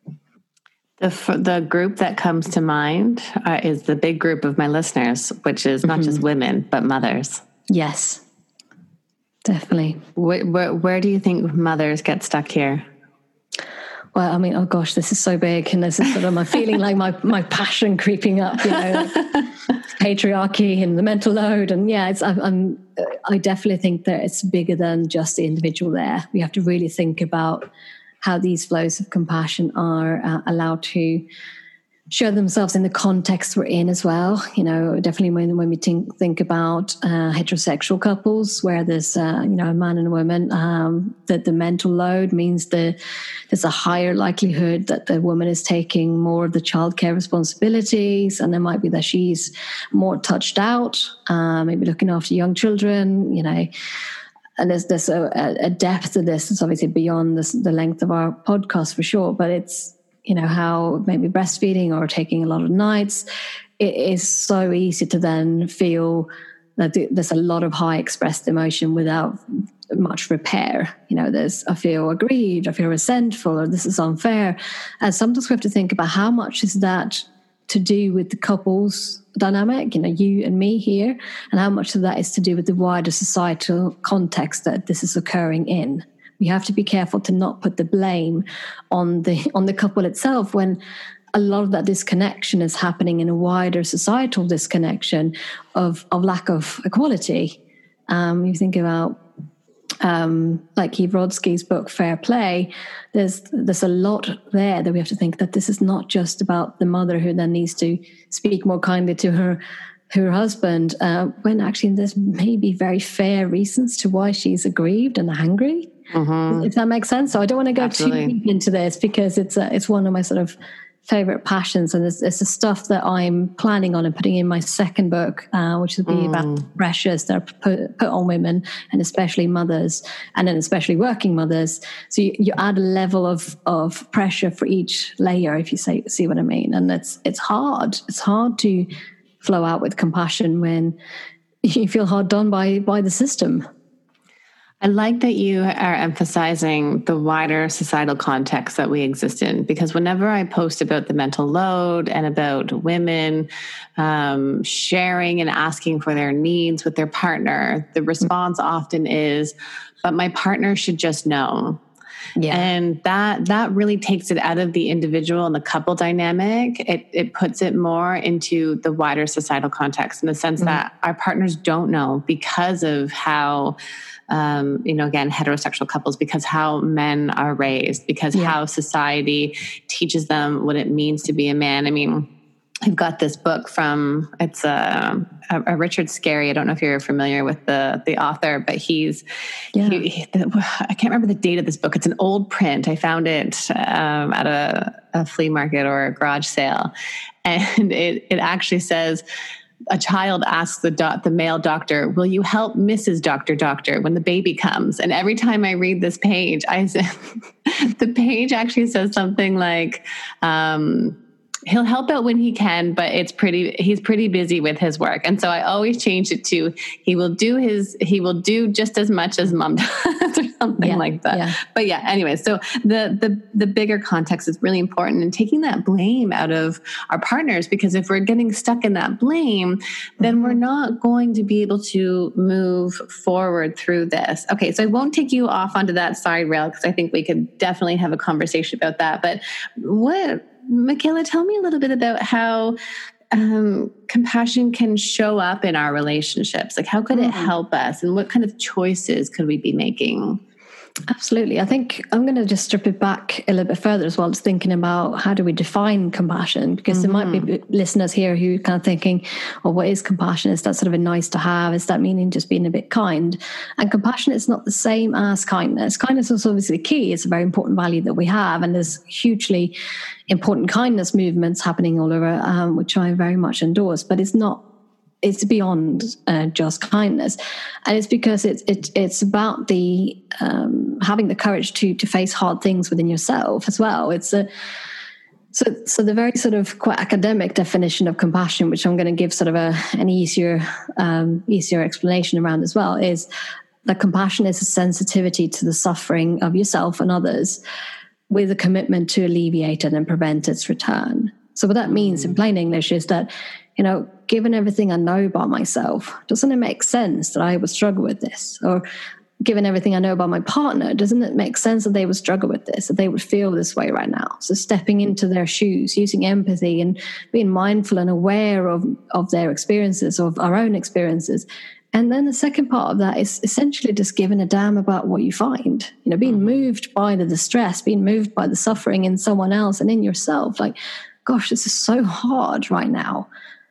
The group that comes to mind is the big group of my listeners, which is not just women, but mothers. Yes, definitely. Where do you think mothers get stuck here? Well, I mean, oh gosh, this is so big, and this is sort of my feeling like my passion creeping up, patriarchy and the mental load. And yeah, I definitely think that it's bigger than just the individual there. We have to really think about how these flows of compassion are allowed to show themselves in the context we're in as well. Definitely when we think about heterosexual couples where there's a man and a woman, that the mental load means there's a higher likelihood that the woman is taking more of the childcare responsibilities, and it might be that she's more touched out, maybe looking after young children, And there's a depth to this that's obviously beyond the length of our podcast for sure, but it's, how maybe breastfeeding or taking a lot of nights, it is so easy to then feel that there's a lot of high expressed emotion without much repair. I feel aggrieved, I feel resentful, or this is unfair. And sometimes we have to think about how much is that to do with the couple's dynamic, you and me here, and how much of that is to do with the wider societal context that this is occurring in. We have to be careful to not put the blame on the couple itself, when a lot of that disconnection is happening in a wider societal disconnection of lack of equality. You think about like Eve Rodsky's book Fair Play, there's a lot there that we have to think that this is not just about the mother who then needs to speak more kindly to her husband, when actually there's maybe very fair reasons to why she's aggrieved and angry. If that makes sense. So I don't want to go too deep into this, because it's one of my sort of favorite passions, and it's the stuff that I'm planning on and putting in my second book, which will be about pressures that are put on women, and especially mothers, and then especially working mothers. So you add a level of pressure for each layer, if you see what I mean. And it's hard. It's hard to flow out with compassion when you feel hard done by the system. I like that you are emphasizing the wider societal context that we exist in, because whenever I post about the mental load and about women sharing and asking for their needs with their partner, the response often is, but my partner should just know. Yeah. And that really takes it out of the individual and the couple dynamic. It puts it more into the wider societal context, in the sense that our partners don't know because of how, again, heterosexual couples, because how men are raised, because how society teaches them what it means to be a man. I mean, I've got this book it's a Richard Scarry. I don't know if you're familiar with the author, but I can't remember the date of this book. It's an old print. I found it at a flea market or a garage sale. And it actually says, a child asks the male doctor, "Will you help Mrs. Doctor when the baby comes?" And every time I read this page, the page actually says something like, he'll help out when he can, but he's pretty busy with his work. And so I always change it to, he will do just as much as mom does or something like that. Yeah. But yeah, anyway, so the bigger context is really important, and taking that blame out of our partners, because if we're getting stuck in that blame, then we're not going to be able to move forward through this. Okay. So I won't take you off onto that side rail, because I think we could definitely have a conversation about that. But Michaela, tell me a little bit about how compassion can show up in our relationships. Like, how could it help us, and what kind of choices could we be making? Absolutely. I think I'm going to just strip it back a little bit further as well, just thinking about how do we define compassion, because there might be listeners here who are kind of thinking, oh, what is compassion? Is that sort of a nice to have? Is that meaning just being a bit kind? And compassion is not the same as kindness. Kindness is obviously key. It's a very important value that we have, and there's hugely important kindness movements happening all over, which I very much endorse, but it's beyond just kindness. And it's because it's about the having the courage to face hard things within yourself as well. It's so the very sort of quite academic definition of compassion, which I'm going to give sort of an easier explanation around as well, is that compassion is a sensitivity to the suffering of yourself and others, with a commitment to alleviate it and prevent its return. So what that means in plain English is that, given everything I know about myself, doesn't it make sense that I would struggle with this? Or given everything I know about my partner, doesn't it make sense that they would struggle with this, that they would feel this way right now? So stepping into their shoes, using empathy and being mindful and aware of their experiences, of our own experiences. And then the second part of that is essentially just giving a damn about what you find, being moved by the distress, being moved by the suffering in someone else and in yourself. Like, gosh, this is so hard right now.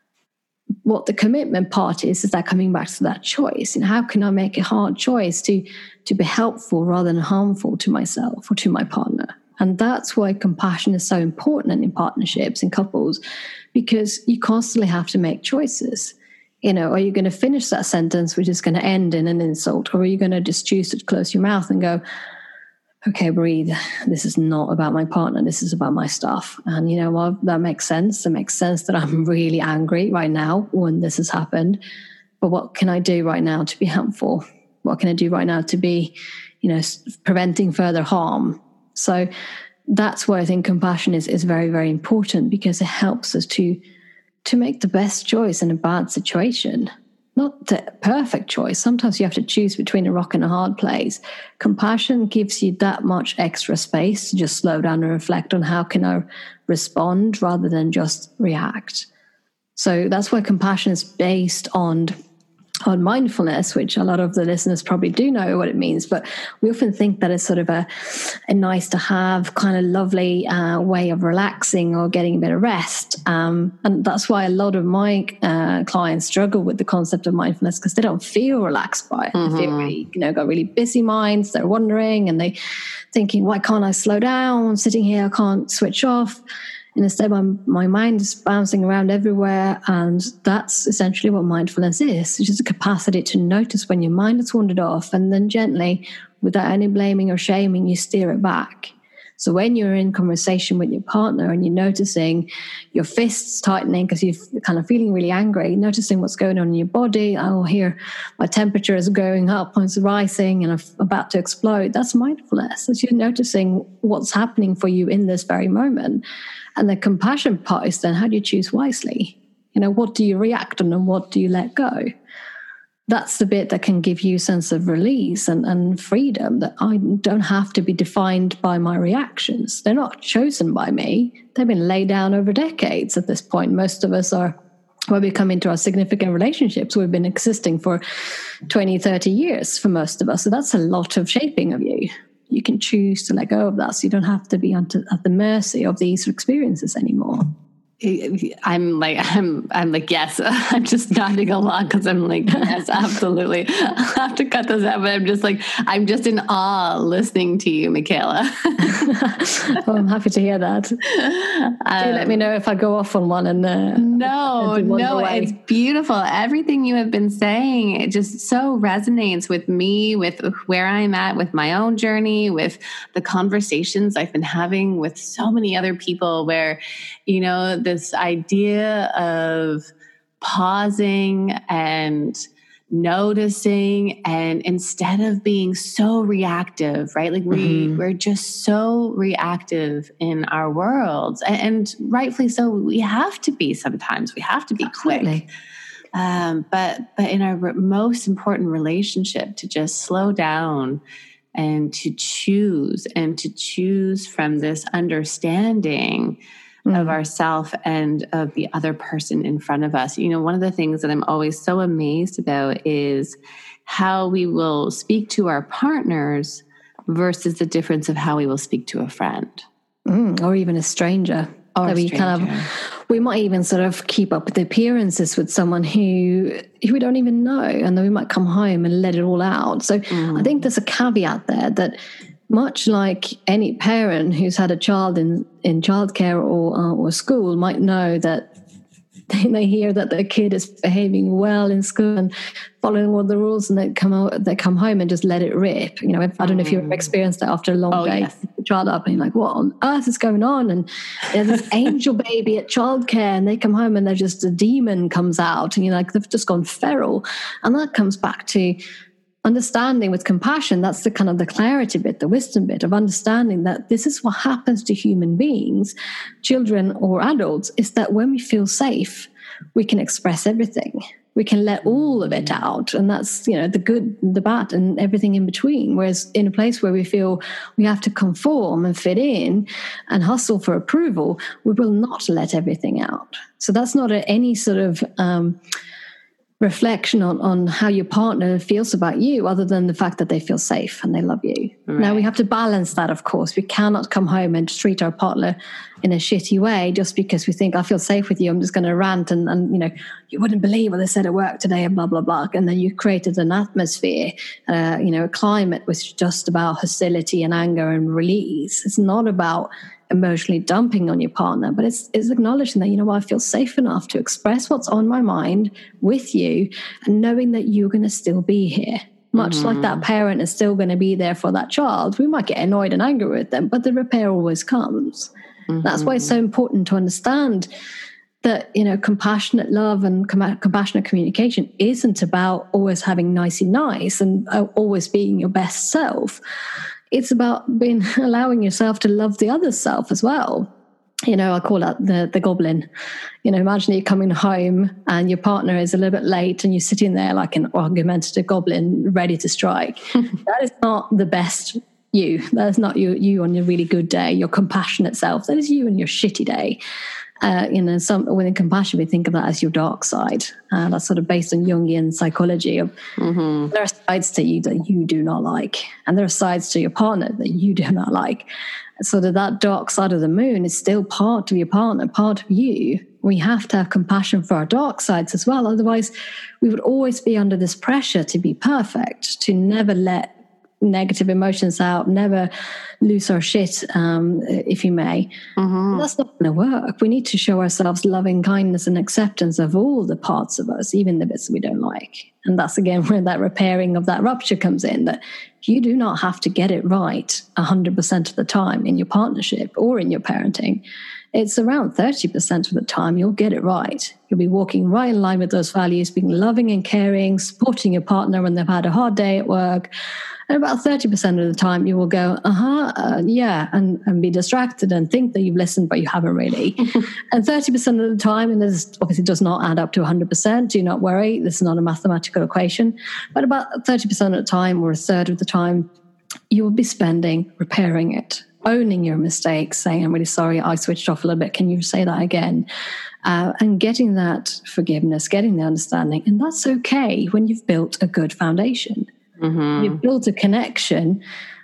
What the commitment part is that coming back to that choice. How can I make a hard choice to be helpful rather than harmful to myself or to my partner? And that's why compassion is so important in partnerships and couples, because you constantly have to make choices. Are you going to finish that sentence, which is going to end in an insult? Or are you going to just choose to close your mouth and go, okay, breathe. This is not about my partner. This is about my stuff. And you know what? That makes sense. It makes sense that I'm really angry right now when this has happened. But what can I do right now to be helpful? What can I do right now to be, preventing further harm? So that's why I think compassion is very, very important, because it helps us to make the best choice in a bad situation. Not the perfect choice. Sometimes you have to choose between a rock and a hard place. Compassion gives you that much extra space to just slow down and reflect on how can I respond rather than just react. So that's why compassion is based on mindfulness, which a lot of the listeners probably do know what it means, but we often think that it's sort of a nice to have kind of lovely way of relaxing or getting a bit of rest. And that's why a lot of my clients struggle with the concept of mindfulness, because they don't feel relaxed by it. They feel really, got really busy minds. They're wondering and they thinking, why can't I slow down? I'm sitting here, I can't switch off. And instead, my mind is bouncing around everywhere. And that's essentially what mindfulness is. It's just a capacity to notice when your mind has wandered off, and then gently, without any blaming or shaming, you steer it back. So when you're in conversation with your partner and you're noticing your fists tightening because you're kind of feeling really angry, noticing what's going on in your body, oh, here, my temperature is going up, it's rising, and I'm about to explode. That's mindfulness. That's you noticing what's happening for you in this very moment. And the compassion part is then, how do you choose wisely? What do you react on and what do you let go? That's the bit that can give you a sense of release and freedom, that I don't have to be defined by my reactions. They're not chosen by me. They've been laid down over decades at this point. Most of us are, when we come into our significant relationships, we've been existing for 20, 30 years for most of us. So that's a lot of shaping of you. You can choose to let go of that, so you don't have to be at the mercy of these experiences anymore. I'm like, yes. I'm just nodding along because I'm like, yes, absolutely. I'll have to cut this out, but I'm just in awe listening to you, Michaela. Well, I'm happy to hear that. Do let me know if I go off on one no, it's beautiful. Everything you have been saying, it just so resonates with me, with where I'm at with my own journey, with the conversations I've been having with so many other people where, this idea of pausing and noticing, and instead of being so reactive, right? Like we're just so reactive in our worlds, and rightfully so. We have to be sometimes. We have to be quick. But in our most important relationship, to just slow down and to choose from this understanding of ourself and of the other person in front of us. One of the things that I'm always so amazed about is how we will speak to our partners versus the difference of how we will speak to a friend. Or even a stranger. We might even sort of keep up with the appearances with someone who we don't even know, and then we might come home and let it all out. So I think there's a caveat there that, much like any parent who's had a child in childcare or school might know that they hear that their kid is behaving well in school and following all the rules, and they come home and just let it rip. I don't know if you've experienced that after a long day, yes. The child up and you're like, what on earth is going on? And there's this angel baby at childcare, and they come home and they're just a demon comes out, and you're like, they've just gone feral. And that comes back to understanding with compassion. That's the kind of the clarity bit, the wisdom bit of understanding that this is what happens to human beings, children or adults, is that when we feel safe, we can express everything. We can let all of it out. And that's, the good, the bad, and everything in between. Whereas in a place where we feel we have to conform and fit in and hustle for approval, we will not let everything out. So that's not any sort of reflection on how your partner feels about you, other than the fact that they feel safe and they love you. Right. Now, we have to balance that, of course. We cannot come home and treat our partner in a shitty way just because we think, I feel safe with you, I'm just going to rant and you wouldn't believe what they said at work today and blah, blah, blah. And then you created an atmosphere, a climate which is just about hostility and anger and release. It's not about emotionally dumping on your partner, but it's acknowledging that, I feel safe enough to express what's on my mind with you, and knowing that you're going to still be here. Much like that parent is still going to be there for that child. We might get annoyed and angry with them, but the repair always comes. That's why it's so important to understand that, compassionate love and compassionate communication isn't about always having nice and always being your best self. It's about allowing yourself to love the other self as well. I call that the goblin. Imagine you're coming home and your partner is a little bit late and you're sitting there like an argumentative goblin ready to strike. That is not the best you. That is not you on your really good day, your compassionate self. That is you on your shitty day. Within compassion, we think of that as your dark side. That's sort of based on Jungian psychology of there are sides to you that you do not like, and there are sides to your partner that you do not like. So that dark side of the moon is still part of your partner, part of you. We have to have compassion for our dark sides as well. Otherwise, we would always be under this pressure to be perfect, to never let negative emotions out, never lose our shit, if you may. That's not going to work. We need to show ourselves loving kindness and acceptance of all the parts of us, even the bits we don't like. And that's again where that repairing of that rupture comes in, that you do not have to get it right 100% of the time in your partnership or in your parenting. It's around 30% of the time you'll get it right. You'll be walking right in line with those values, being loving and caring, supporting your partner when they've had a hard day at work. And about 30% of the time you will go, yeah, and be distracted and think that you've listened, but you haven't really. And 30% of the time, and this obviously does not add up to 100%, do not worry, this is not a mathematical equation, but about 30% of the time or a third of the time, you will be spending repairing it, owning your mistakes, saying, I'm really sorry, I switched off a little bit, can you say that again? And getting that forgiveness, getting the understanding. And that's okay when you've built a good foundation. You've built a connection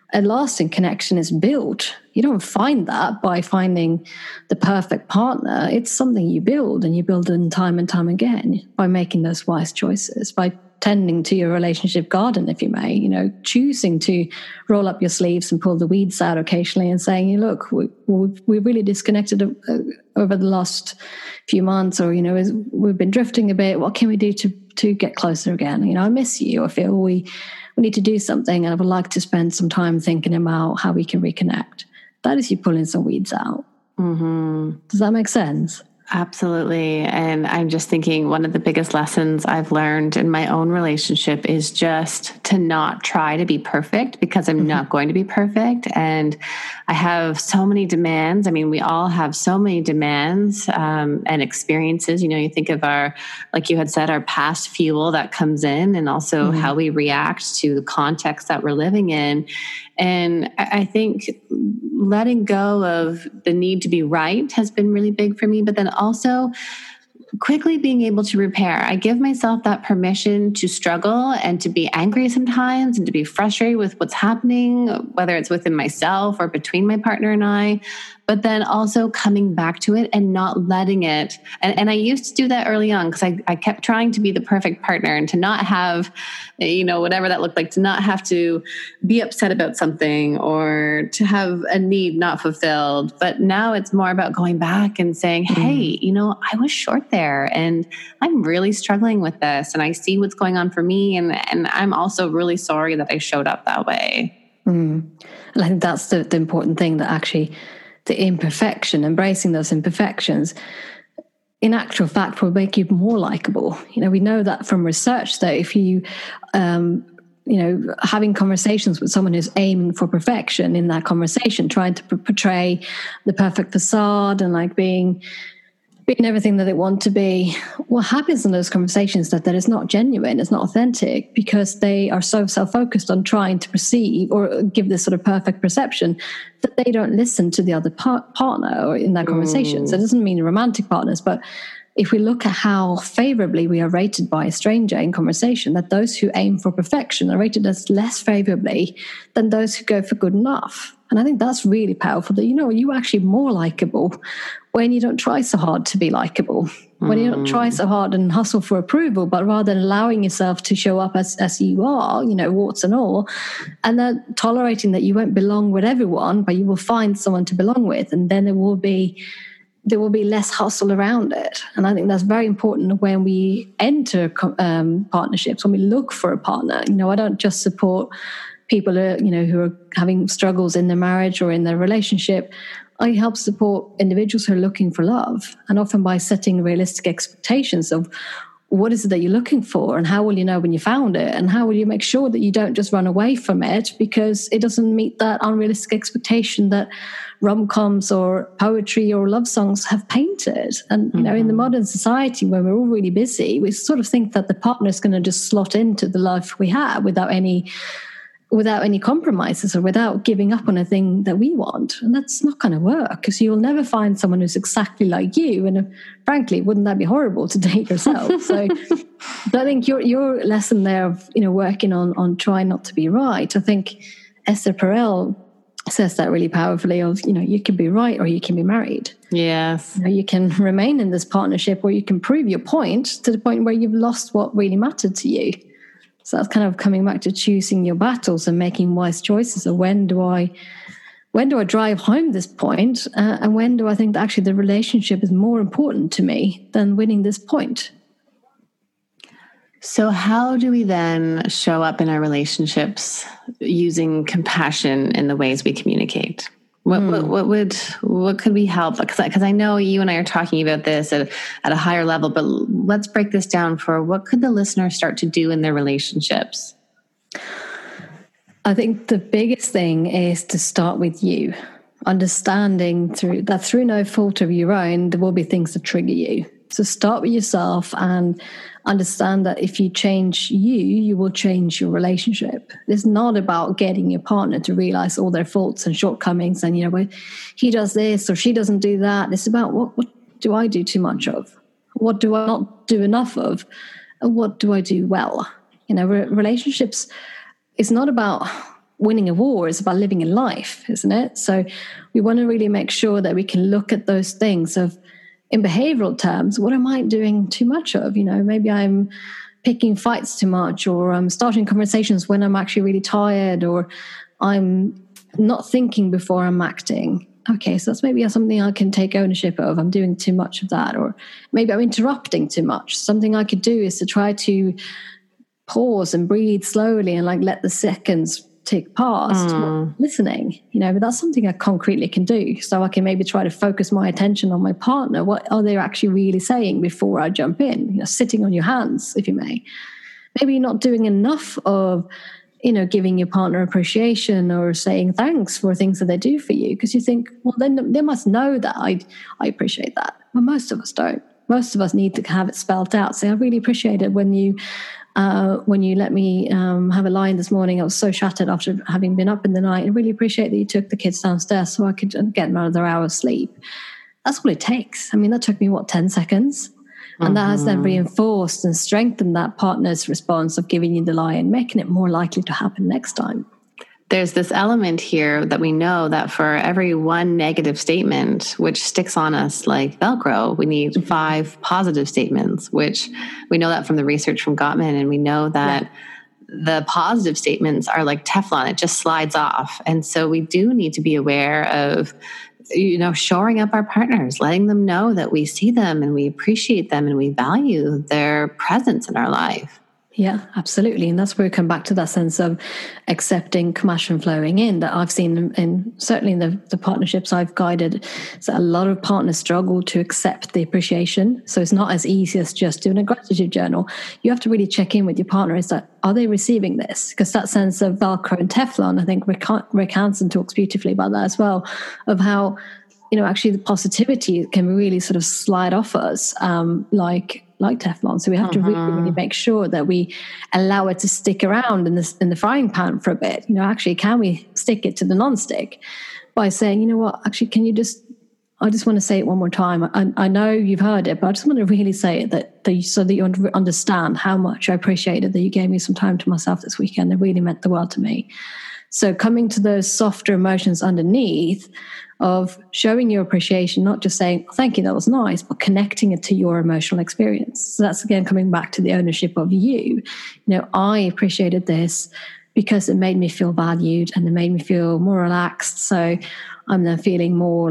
a lasting connection is built. You don't find that by finding the perfect partner. It's something you build, and you build it time and time again by making those wise choices, by tending to your relationship garden, if you may, you know, choosing to roll up your sleeves and pull the weeds out occasionally and saying, look, we really disconnected over the last few months, or, you know, we've been drifting a bit. What can we do to get closer again? You know, I miss you. I feel we need to do something, and I would like to spend some time thinking about how we can reconnect. That is you pulling some weeds out. Mm-hmm. Does that make sense? Absolutely. And I'm just thinking one of the biggest lessons I've learned in my own relationship is just to not try to be perfect, because I'm not going to be perfect. And I have so many demands. I mean, we all have so many demands and experiences. You know, you think of our, like you had said, our past fuel that comes in, and also how we react to the context that we're living in. And I think letting go of the need to be right has been really big for me, but then also quickly being able to repair. I give myself that permission to struggle and to be angry sometimes and to be frustrated with what's happening, whether it's within myself or between my partner and I, but then also coming back to it and not letting it. And I used to do that early on, because I kept trying to be the perfect partner and to not have, you know, whatever that looked like, to not have to be upset about something or to have a need not fulfilled. But now it's more about going back and saying, hey, you know, I was short there and I'm really struggling with this, and I see what's going on for me. And I'm also really sorry that I showed up that way. And I think that's the important thing, that actually the imperfection, embracing those imperfections, in actual fact will make you more likable. You know, we know that from research that if you, you know, having conversations with someone who's aiming for perfection in that conversation, trying to portray the perfect facade and like being everything that they want to be, what happens in those conversations that is not genuine, it's not authentic, because they are so self-focused on trying to perceive or give this sort of perfect perception that they don't listen to the other partner or in that conversation. So it doesn't mean romantic partners, but if we look at how favorably we are rated by a stranger in conversation, that those who aim for perfection are rated as less favorably than those who go for good enough. And I think that's really powerful, that, you know, you're actually more likable when you don't try so hard to be likable, when you don't try so hard and hustle for approval, but rather than allowing yourself to show up as you are, you know, warts and all, and then tolerating that you won't belong with everyone, but you will find someone to belong with, and then there will be less hustle around it. And I think that's very important when we enter partnerships, when we look for a partner. You know, I don't just support people who are having struggles in their marriage or in their relationship. I help support individuals who are looking for love, and often by setting realistic expectations of what is it that you're looking for, and how will you know when you found it, and how will you make sure that you don't just run away from it because it doesn't meet that unrealistic expectation that rom-coms or poetry or love songs have painted. And you know, in the modern society where we're all really busy, we sort of think that the partner is going to just slot into the life we have without any compromises or without giving up on a thing that we want. And that's not going to work, because you'll never find someone who's exactly like you. And frankly, wouldn't that be horrible to date yourself? So I think your lesson there of, you know, working on trying not to be right, I think Esther Perel says that really powerfully of, you know, you can be right or you can be married. Yes. You know, you can remain in this partnership, or you can prove your point to the point where you've lost what really mattered to you. So that's kind of coming back to choosing your battles and making wise choices of when do I drive home this point, and when do I think that actually the relationship is more important to me than winning this point. So how do we then show up in our relationships using compassion in the ways we communicate? What could we help? Because I know you and I are talking about this at a higher level, but let's break this down for what could the listener start to do in their relationships? I think the biggest thing is to start with you, understanding through no fault of your own, there will be things that trigger you. So start with yourself and understand that if you change you will change your relationship. It's not about getting your partner to realize all their faults and shortcomings and, you know, well, he does this or she doesn't do that. It's about what do I do too much of? What do I not do enough of? And what do I do well? You know, relationships, it's not about winning a war, it's about living a life, isn't it? So we want to really make sure that we can look at those things of, in behavioral terms, what am I doing too much of? Maybe I'm picking fights too much, or I'm starting conversations when I'm actually really tired, or I'm not thinking before I'm acting. Okay, so that's maybe something I can take ownership of. I'm doing too much of that. Or maybe I'm interrupting too much. Something I could do is to try to pause and breathe slowly and let the seconds tick past, listening, but that's something I concretely can do. So I can maybe try to focus my attention on my partner. What are they actually really saying before I jump in? Sitting on your hands, if you may. Maybe you're not doing enough of giving your partner appreciation or saying thanks for things that they do for you, because you think, well, then they must know that I appreciate that. Well, most of us don't. Most of us need to have it spelled out. Say, I really appreciate it when you let me have a lie this morning. I was so shattered after having been up in the night. I really appreciate that you took the kids downstairs so I could get another hour of sleep. That's all it takes. I mean, that took me, 10 seconds? And that has then reinforced and strengthened that partner's response of giving you the lie and making it more likely to happen next time. There's this element here that we know that for every one negative statement, which sticks on us like Velcro, we need 5 positive statements, which we know that from the research from Gottman. And we know that the positive statements are like Teflon. It just slides off. And so we do need to be aware of shoring up our partners, letting them know that we see them and we appreciate them and we value their presence in our life. Yeah, absolutely. And that's where we come back to that sense of accepting compassion flowing in that I've seen in certainly in the partnerships I've guided. So a lot of partners struggle to accept the appreciation. So it's not as easy as just doing a gratitude journal. You have to really check in with your partner. Is that, are they receiving this? Because that sense of Velcro and Teflon, I think Rick Hansen talks beautifully about that as well, of how, actually the positivity can really sort of slide off us like Teflon. So we have to really make sure that we allow it to stick around in the frying pan for a bit. Actually, can we stick it to the non-stick by saying, actually, can you I just want to say it one more time. I know you've heard it, but I just want to really say it so that you understand how much I appreciated that you gave me some time to myself this weekend. It really meant the world to me. So coming to those softer emotions underneath of showing your appreciation, not just saying, thank you, that was nice, but connecting it to your emotional experience. So that's, again, coming back to the ownership of you. I appreciated this because it made me feel valued and it made me feel more relaxed. So I'm then feeling more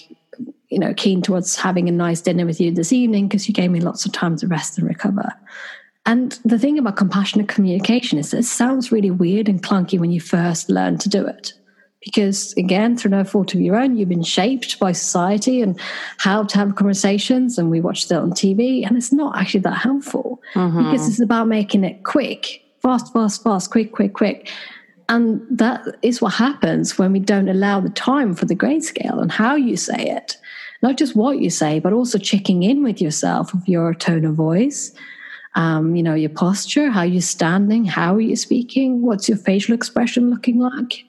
keen towards having a nice dinner with you this evening because you gave me lots of time to rest and recover. And the thing about compassionate communication is it sounds really weird and clunky when you first learn to do it. Because, again, through no fault of your own, you've been shaped by society and how to have conversations, and we watched it on TV, and it's not actually that helpful because it's about making it quick, fast, quick. And that is what happens when we don't allow the time for the grayscale and how you say it. Not just what you say, but also checking in with yourself of your tone of voice, your posture, how you're standing, how are you speaking, what's your facial expression looking like.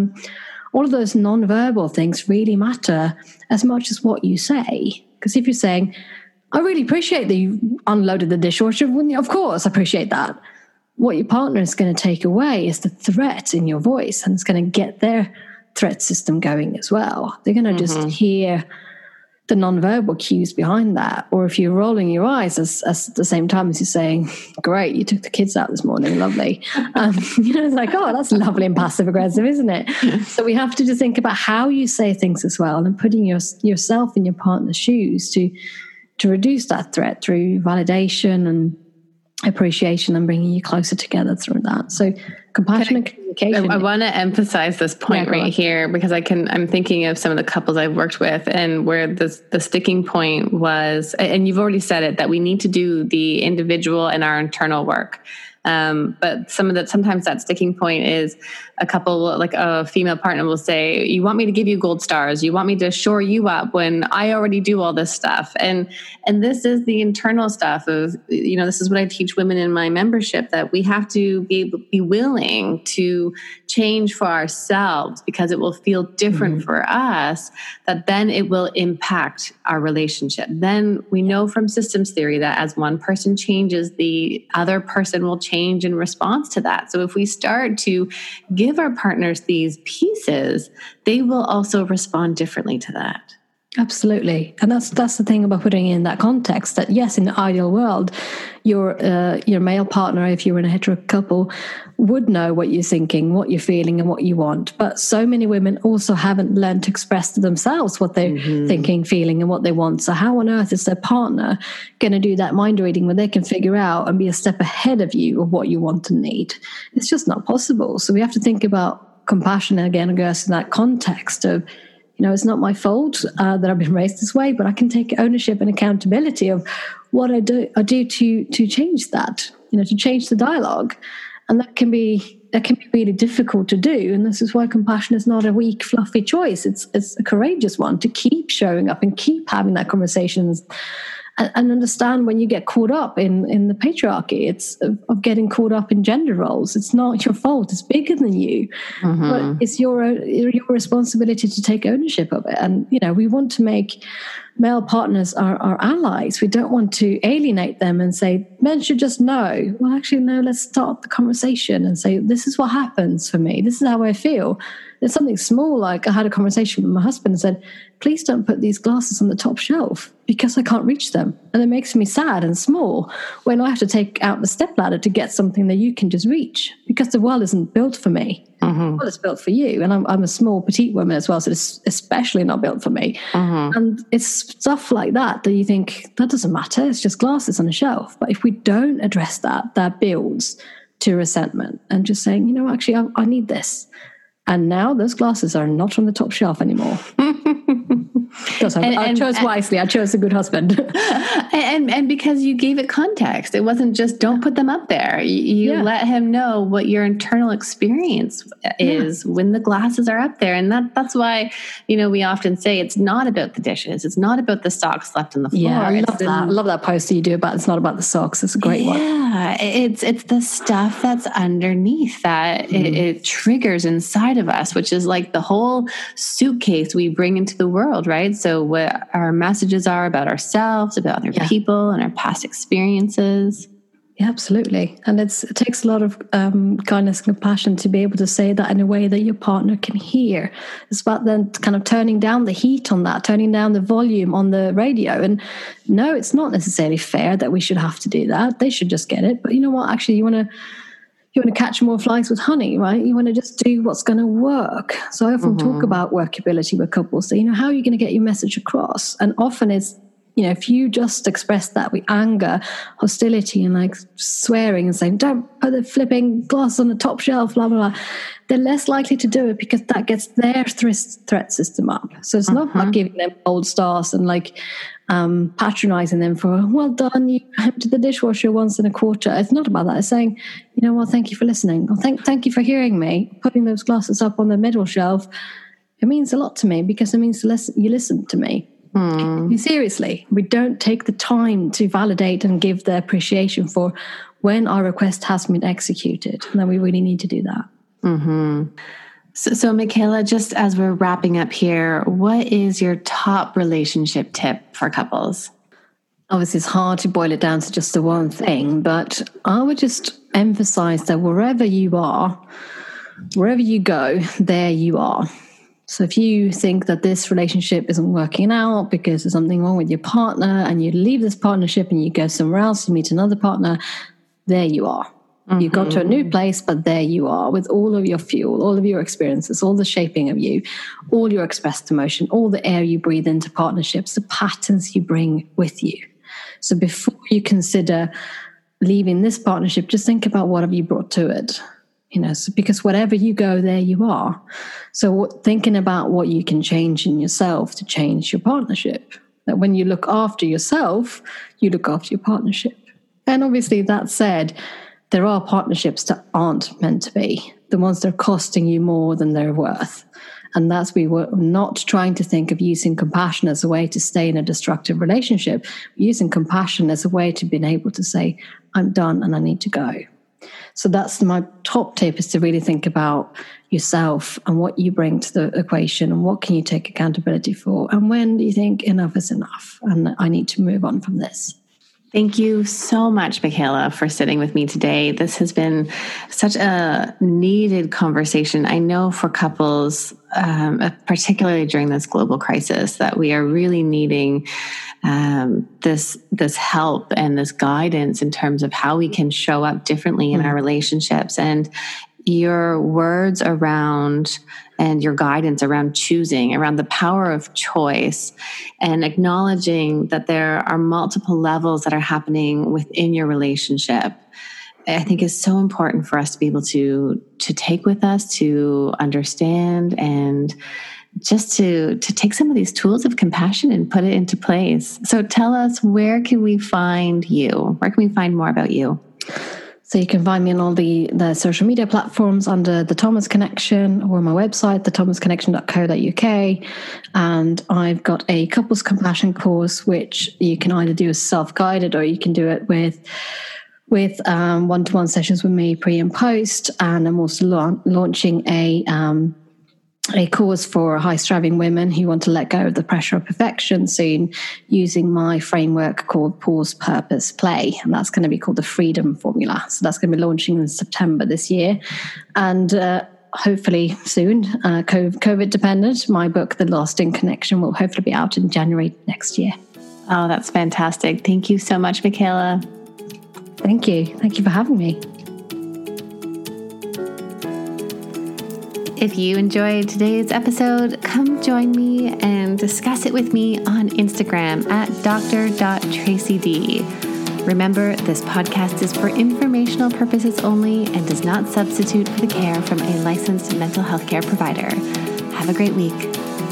All of those non-verbal things really matter as much as what you say. Because if you're saying, I really appreciate that you unloaded the dishwasher, well, of course, I appreciate that. What your partner is going to take away is the threat in your voice, and it's going to get their threat system going as well. They're going to just hear the non-verbal cues behind that. Or if you're rolling your eyes as the same time as you're saying, great, you took the kids out this morning, lovely. It's like, oh, that's lovely and passive aggressive, isn't it? So we have to just think about how you say things as well, and putting yourself in your partner's shoes to reduce that threat through validation and appreciation and bringing you closer together through that. So compassionate communication. I want to emphasize this point here because I'm thinking of some of the couples I've worked with and where the sticking point was, and you've already said it, that we need to do the individual and our internal work. But sometimes that sticking point is a couple, like a female partner will say, you want me to give you gold stars. You want me to shore you up when I already do all this stuff. And this is the internal stuff of, this is what I teach women in my membership, that we have to be willing to change for ourselves because it will feel different for us, that then it will impact our relationship. Then we know from systems theory that as one person changes, the other person will change change in response to that. So if we start to give our partners these pieces, they will also respond differently to that. Absolutely. And that's the thing about putting in that context, that yes, in the ideal world, your male partner, if you're in a hetero couple, would know what you're thinking, what you're feeling, and what you want. But so many women also haven't learned to express to themselves what they're thinking, feeling, and what they want. So how on earth is their partner going to do that mind reading where they can figure out and be a step ahead of you of what you want and need? It's just not possible. So we have to think about compassion again, I guess, in that context of, it's not my fault that I've been raised this way, but I can take ownership and accountability of what I do to change that, to change the dialogue. And that can be really difficult to do. And this is why compassion is not a weak, fluffy choice. It's a courageous one to keep showing up and keep having that conversations and understand when you get caught up in the patriarchy. It's of getting caught up in gender roles. It's not your fault. It's bigger than you. But it's your responsibility to take ownership of it. And, we want to make male partners our allies. We don't want to alienate them and say, men should just know. Well, actually, no, let's start the conversation and say, this is what happens for me. This is how I feel. It's something small, like I had a conversation with my husband and said, please don't put these glasses on the top shelf because I can't reach them. And it makes me sad and small when I have to take out the stepladder to get something that you can just reach, because the world isn't built for me. Well, it's built for you. And I'm a small, petite woman as well, so it's especially not built for me. And it's stuff like that you think, that doesn't matter. It's just glasses on a shelf. But if we don't address that builds to resentment and just saying, actually, I need this. And now those glasses are not on the top shelf anymore. I chose wisely. I chose a good husband. and because you gave it context. It wasn't just don't put them up there. You let him know what your internal experience is when the glasses are up there. And that's why, we often say it's not about the dishes. It's not about the socks left on the floor. Yeah, I love that. I love that post that you do about it's not about the socks. It's a great one. Yeah, it's the stuff that's underneath that it triggers inside of us, which is like the whole suitcase we bring into the world, right? So what our messages are about ourselves, about other people, and our past experiences. Yeah, absolutely. And it takes a lot of kindness and compassion to be able to say that in a way that your partner can hear. It's about then kind of turning down the heat on that, turning down the volume on the radio. And no, it's not necessarily fair that we should have to do that. They should just get it. But you know what? Actually, you want to catch more flies with honey, right? You want to just do what's going to work. So I often talk about workability with couples. So, how are you going to get your message across? And often it's, if you just express that with anger, hostility, and like swearing and saying, don't put the flipping glass on the top shelf, blah, blah, blah, they're less likely to do it because that gets their threat system up. So it's not about giving them gold stars and like patronizing them for, well done, you emptied the dishwasher once in a quarter. It's not about that. It's saying, thank you for listening. Or thank you for hearing me. Putting those glasses up on the middle shelf, it means a lot to me because it means you listen to me. Seriously, we don't take the time to validate and give the appreciation for when our request has been executed. And then we really need to do that. So Michaela, just as we're wrapping up here, what is your top relationship tip for couples? Obviously, it's hard to boil it down to just the one thing, but I would just emphasize that wherever you are, wherever you go, there you are. So if you think that this relationship isn't working out because there's something wrong with your partner and you leave this partnership and you go somewhere else, you meet another partner, there you are. You go to a new place, but there you are with all of your fuel, all of your experiences, all the shaping of you, all your expressed emotion, all the air you breathe into partnerships, the patterns you bring with you. So before you consider leaving this partnership, just think about what have you brought to it. So because wherever you go, there you are. So thinking about what you can change in yourself to change your partnership. That when you look after yourself, you look after your partnership. And obviously, that said, there are partnerships that aren't meant to be. The ones that are costing you more than they're worth. And that's we were not trying to think of using compassion as a way to stay in a destructive relationship. We're using compassion as a way to be able to say, I'm done and I need to go. So that's my top tip, is to really think about yourself and what you bring to the equation and what can you take accountability for. And when do you think enough is enough and I need to move on from this? Thank you so much, Michaela, for sitting with me today. This has been such a needed conversation. I know for couples, particularly during this global crisis, that we are really needing this help and this guidance in terms of how we can show up differently in our relationships. And your words around and your guidance around choosing, around the power of choice, and acknowledging that there are multiple levels that are happening within your relationship, I think is so important for us to be able to take with us, to understand, and just to take some of these tools of compassion and put it into place. So tell us, where can we find you? Where can we find more about you? So you can find me on all the social media platforms under The Thomas Connection, or my website, thethomasconnection.co.uk. And I've got a couples compassion course, which you can either do as self-guided, or you can do it with one-to-one sessions with me pre and post. And I'm also launching a course for high-striving women who want to let go of the pressure of perfection soon, using my framework called Pause, Purpose, Play. And that's going to be called the Freedom Formula. So that's going to be launching in September this year. And hopefully soon, COVID dependent, my book, The Lasting Connection, will hopefully be out in January next year. Oh, that's fantastic. Thank you so much, Michaela. Thank you. Thank you for having me. If you enjoyed today's episode, come join me and discuss it with me on Instagram at dr.tracyd. Remember, this podcast is for informational purposes only and does not substitute for the care from a licensed mental health care provider. Have a great week.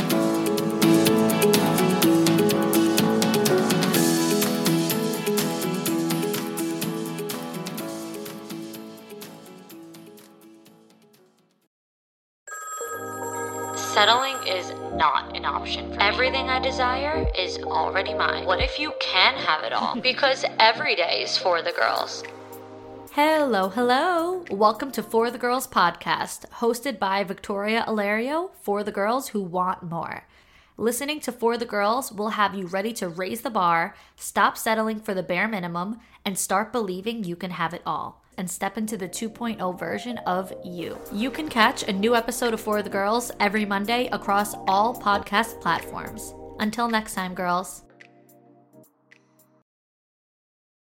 Settling is not an option for me. Everything I desire is already mine. What if you can have it all? Because every day is for the girls. Hello. Welcome to For the Girls podcast, hosted by Victoria Alario, for the girls who want more. Listening to For the Girls will have you ready to raise the bar, stop settling for the bare minimum, and start believing you can have it all, and step into the 2.0 version of you. You can catch a new episode of For the Girls every Monday across all podcast platforms. Until next time, girls.